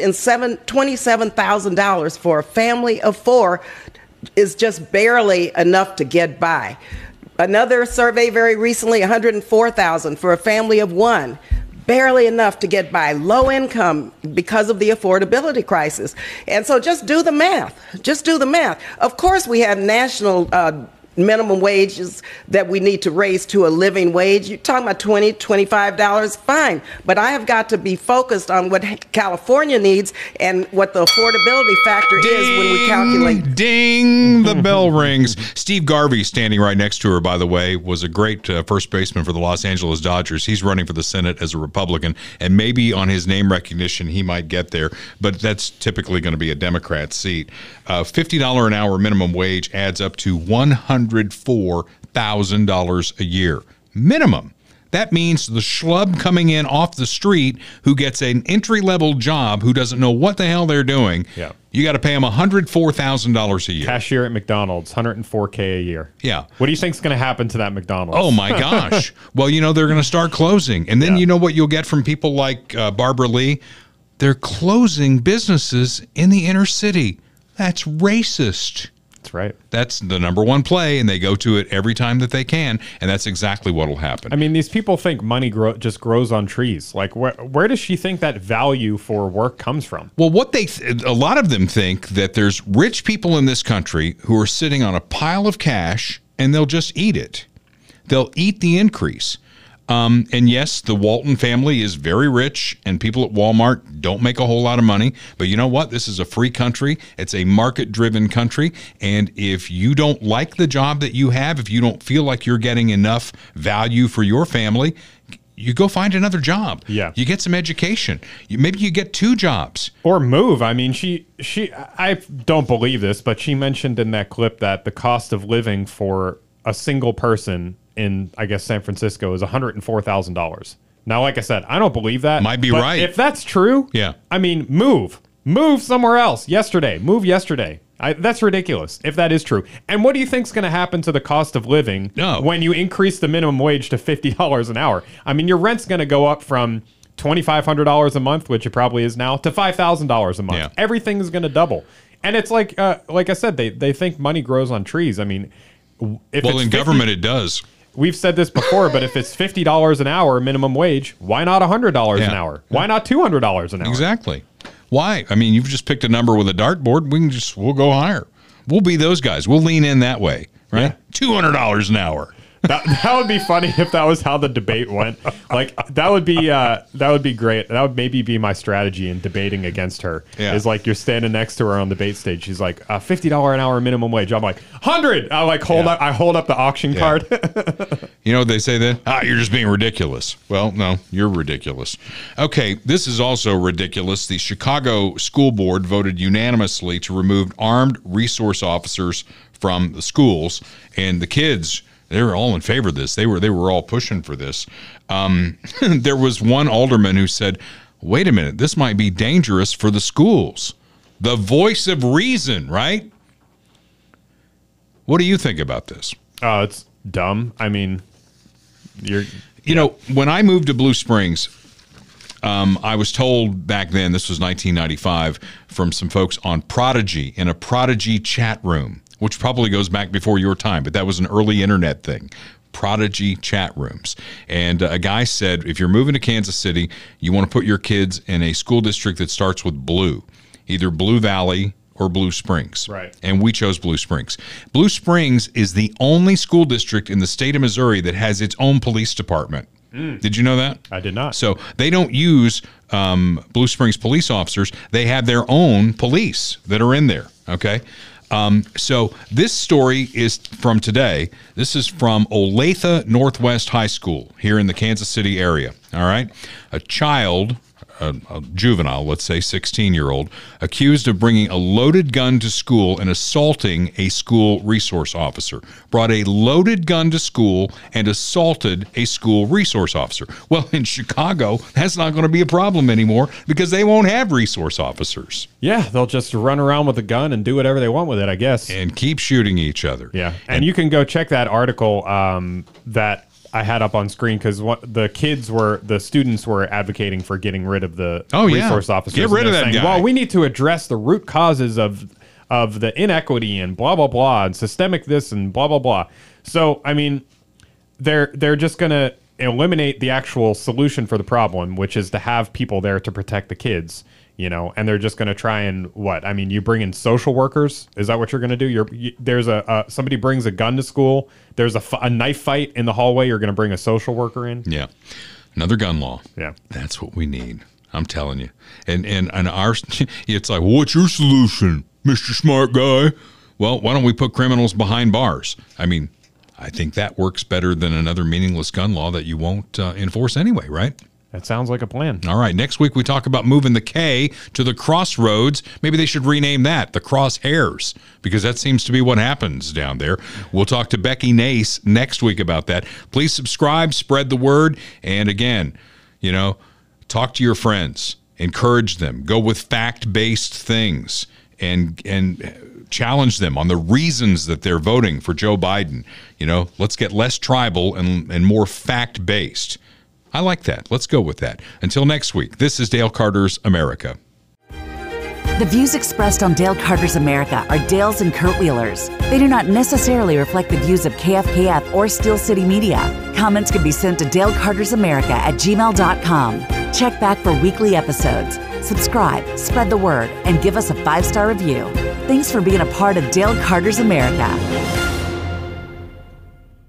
$127,000 for a family of 4 is just barely enough to get by. Another survey very recently, $104,000 for a family of 1. Barely enough to get by. Low income because of the affordability crisis. And so just do the math. Just do the math. Of course, we have national minimum wages that we need to raise to a living wage. You're talking about $20, $25, fine. But I have got to be focused on what California needs and what the affordability factor is when we calculate. Ding! The bell rings. Steve Garvey, standing right next to her, by the way, was a great first baseman for the Los Angeles Dodgers. He's running for the Senate as a Republican, and maybe on his name recognition he might get there, but that's typically going to be a Democrat seat. $50 an hour minimum wage adds up to $104,000 a year. Minimum. That means the schlub coming in off the street who gets an entry-level job who doesn't know what the hell they're doing, you got to pay him $104,000 a year. Cashier at McDonald's, $104K a year. Yeah. What do you think's going to happen to that McDonald's? Oh, my gosh. Well, they're going to start closing. And then you know what you'll get from people like Barbara Lee? They're closing businesses in the inner city. That's racist. That's right. That's the number one play, and they go to it every time that they can, and that's exactly what will happen. I mean, these people think money just grows on trees. Like, where does she think that value for work comes from? Well, a lot of them think that there's rich people in this country who are sitting on a pile of cash, and they'll just eat it. They'll eat the increase. And yes, the Walton family is very rich, and people at Walmart don't make a whole lot of money. But you know what? This is a free country. It's a market-driven country. And if you don't like the job that you have, if you don't feel like you're getting enough value for your family, you go find another job. Yeah. You get some education. Maybe you get 2 jobs. Or move. I mean, I don't believe this, but she mentioned in that clip that the cost of living for a single person in, I guess, San Francisco is $104,000. Now, like I said, I don't believe that. Might be but right. If that's true, I mean, move somewhere else. Move yesterday. That's ridiculous if that is true. And what do you think's going to happen to the cost of living when you increase the minimum wage to $50 an hour? I mean, your rent's going to go up from $2,500 a month, which it probably is now, to $5,000 a month. Yeah. Everything is going to double. And it's like I said, they think money grows on trees. I mean, if it's in government it does. We've said this before, but if it's $50 an hour minimum wage, why not $100 an hour? Why not $200 an hour? Exactly. Why? I mean, you've just picked a number with a dartboard. We'll go higher. We'll be those guys. We'll lean in that way, right? Yeah. $200 an hour. That would be funny if that was how the debate went. Like that would be great. That would maybe be my strategy in debating against her. Yeah. Is like you're standing next to her on the debate stage. She's like $50 an hour minimum wage. I'm like 100. I hold up the auction card. You know what they say then? You're just being ridiculous. Well, no, you're ridiculous. Okay, this is also ridiculous. The Chicago School Board voted unanimously to remove armed resource officers from the schools, and the kids, they were all in favor of this. They were all pushing for this. There was one alderman who said, wait a minute, this might be dangerous for the schools. The voice of reason, right? What do you think about this? It's dumb. I mean, you know, when I moved to Blue Springs, I was told back then, this was 1995, from some folks on Prodigy, in a Prodigy chat room, which probably goes back before your time, but that was an early internet thing. Prodigy chat rooms. And a guy said, if you're moving to Kansas City, you want to put your kids in a school district that starts with Blue, either Blue Valley or Blue Springs. Right. And we chose Blue Springs. Blue Springs is the only school district in the state of Missouri that has its own police department. Did you know that? I did not. So they don't use Blue Springs police officers. They have their own police that are in there, okay? So this story is from today. This is from Olathe Northwest High School here in the Kansas City area, all right? A child, a juvenile, let's say 16-year-old, accused of bringing a loaded gun to school and assaulting a school resource officer. Brought a loaded gun to school and assaulted a school resource officer. Well, in Chicago, that's not going to be a problem anymore because they won't have resource officers. Yeah, they'll just run around with a gun and do whatever they want with it, I guess. And keep shooting each other. Yeah, and you can go check that article that I had up on screen because the students were advocating for getting rid of the resource officers. Get rid of that guy. Well, we need to address the root causes of the inequity and blah, blah, blah, and systemic this and blah, blah, blah. So, I mean, they're just going to eliminate the actual solution for the problem, which is to have people there to protect the kids. and they're just going to try and what? I mean, you bring in social workers. Is that what you're going to do? There's somebody brings a gun to school. There's a knife fight in the hallway. You're going to bring a social worker in. Yeah. Another gun law. Yeah. That's what we need. I'm telling you. And our, it's like, what's your solution, Mr. Smart Guy? Well, why don't we put criminals behind bars? I mean, I think that works better than another meaningless gun law that you won't enforce anyway, right? That sounds like a plan. All right. Next week, we talk about moving the K to the crossroads. Maybe they should rename that the crosshairs, because that seems to be what happens down there. We'll talk to Becky Nace next week about that. Please subscribe, spread the word. And again, talk to your friends, encourage them, go with fact-based things, and challenge them on the reasons that they're voting for Joe Biden. Let's get less tribal and more fact-based. I like that. Let's go with that. Until next week, this is Dale Carter's America. The views expressed on Dale Carter's America are Dale's and Kurt Wheeler's. They do not necessarily reflect the views of KFKF or Steel City Media. Comments can be sent to dalecartersamerica@gmail.com. Check back for weekly episodes. Subscribe, spread the word, and give us a 5-star review. Thanks for being a part of Dale Carter's America.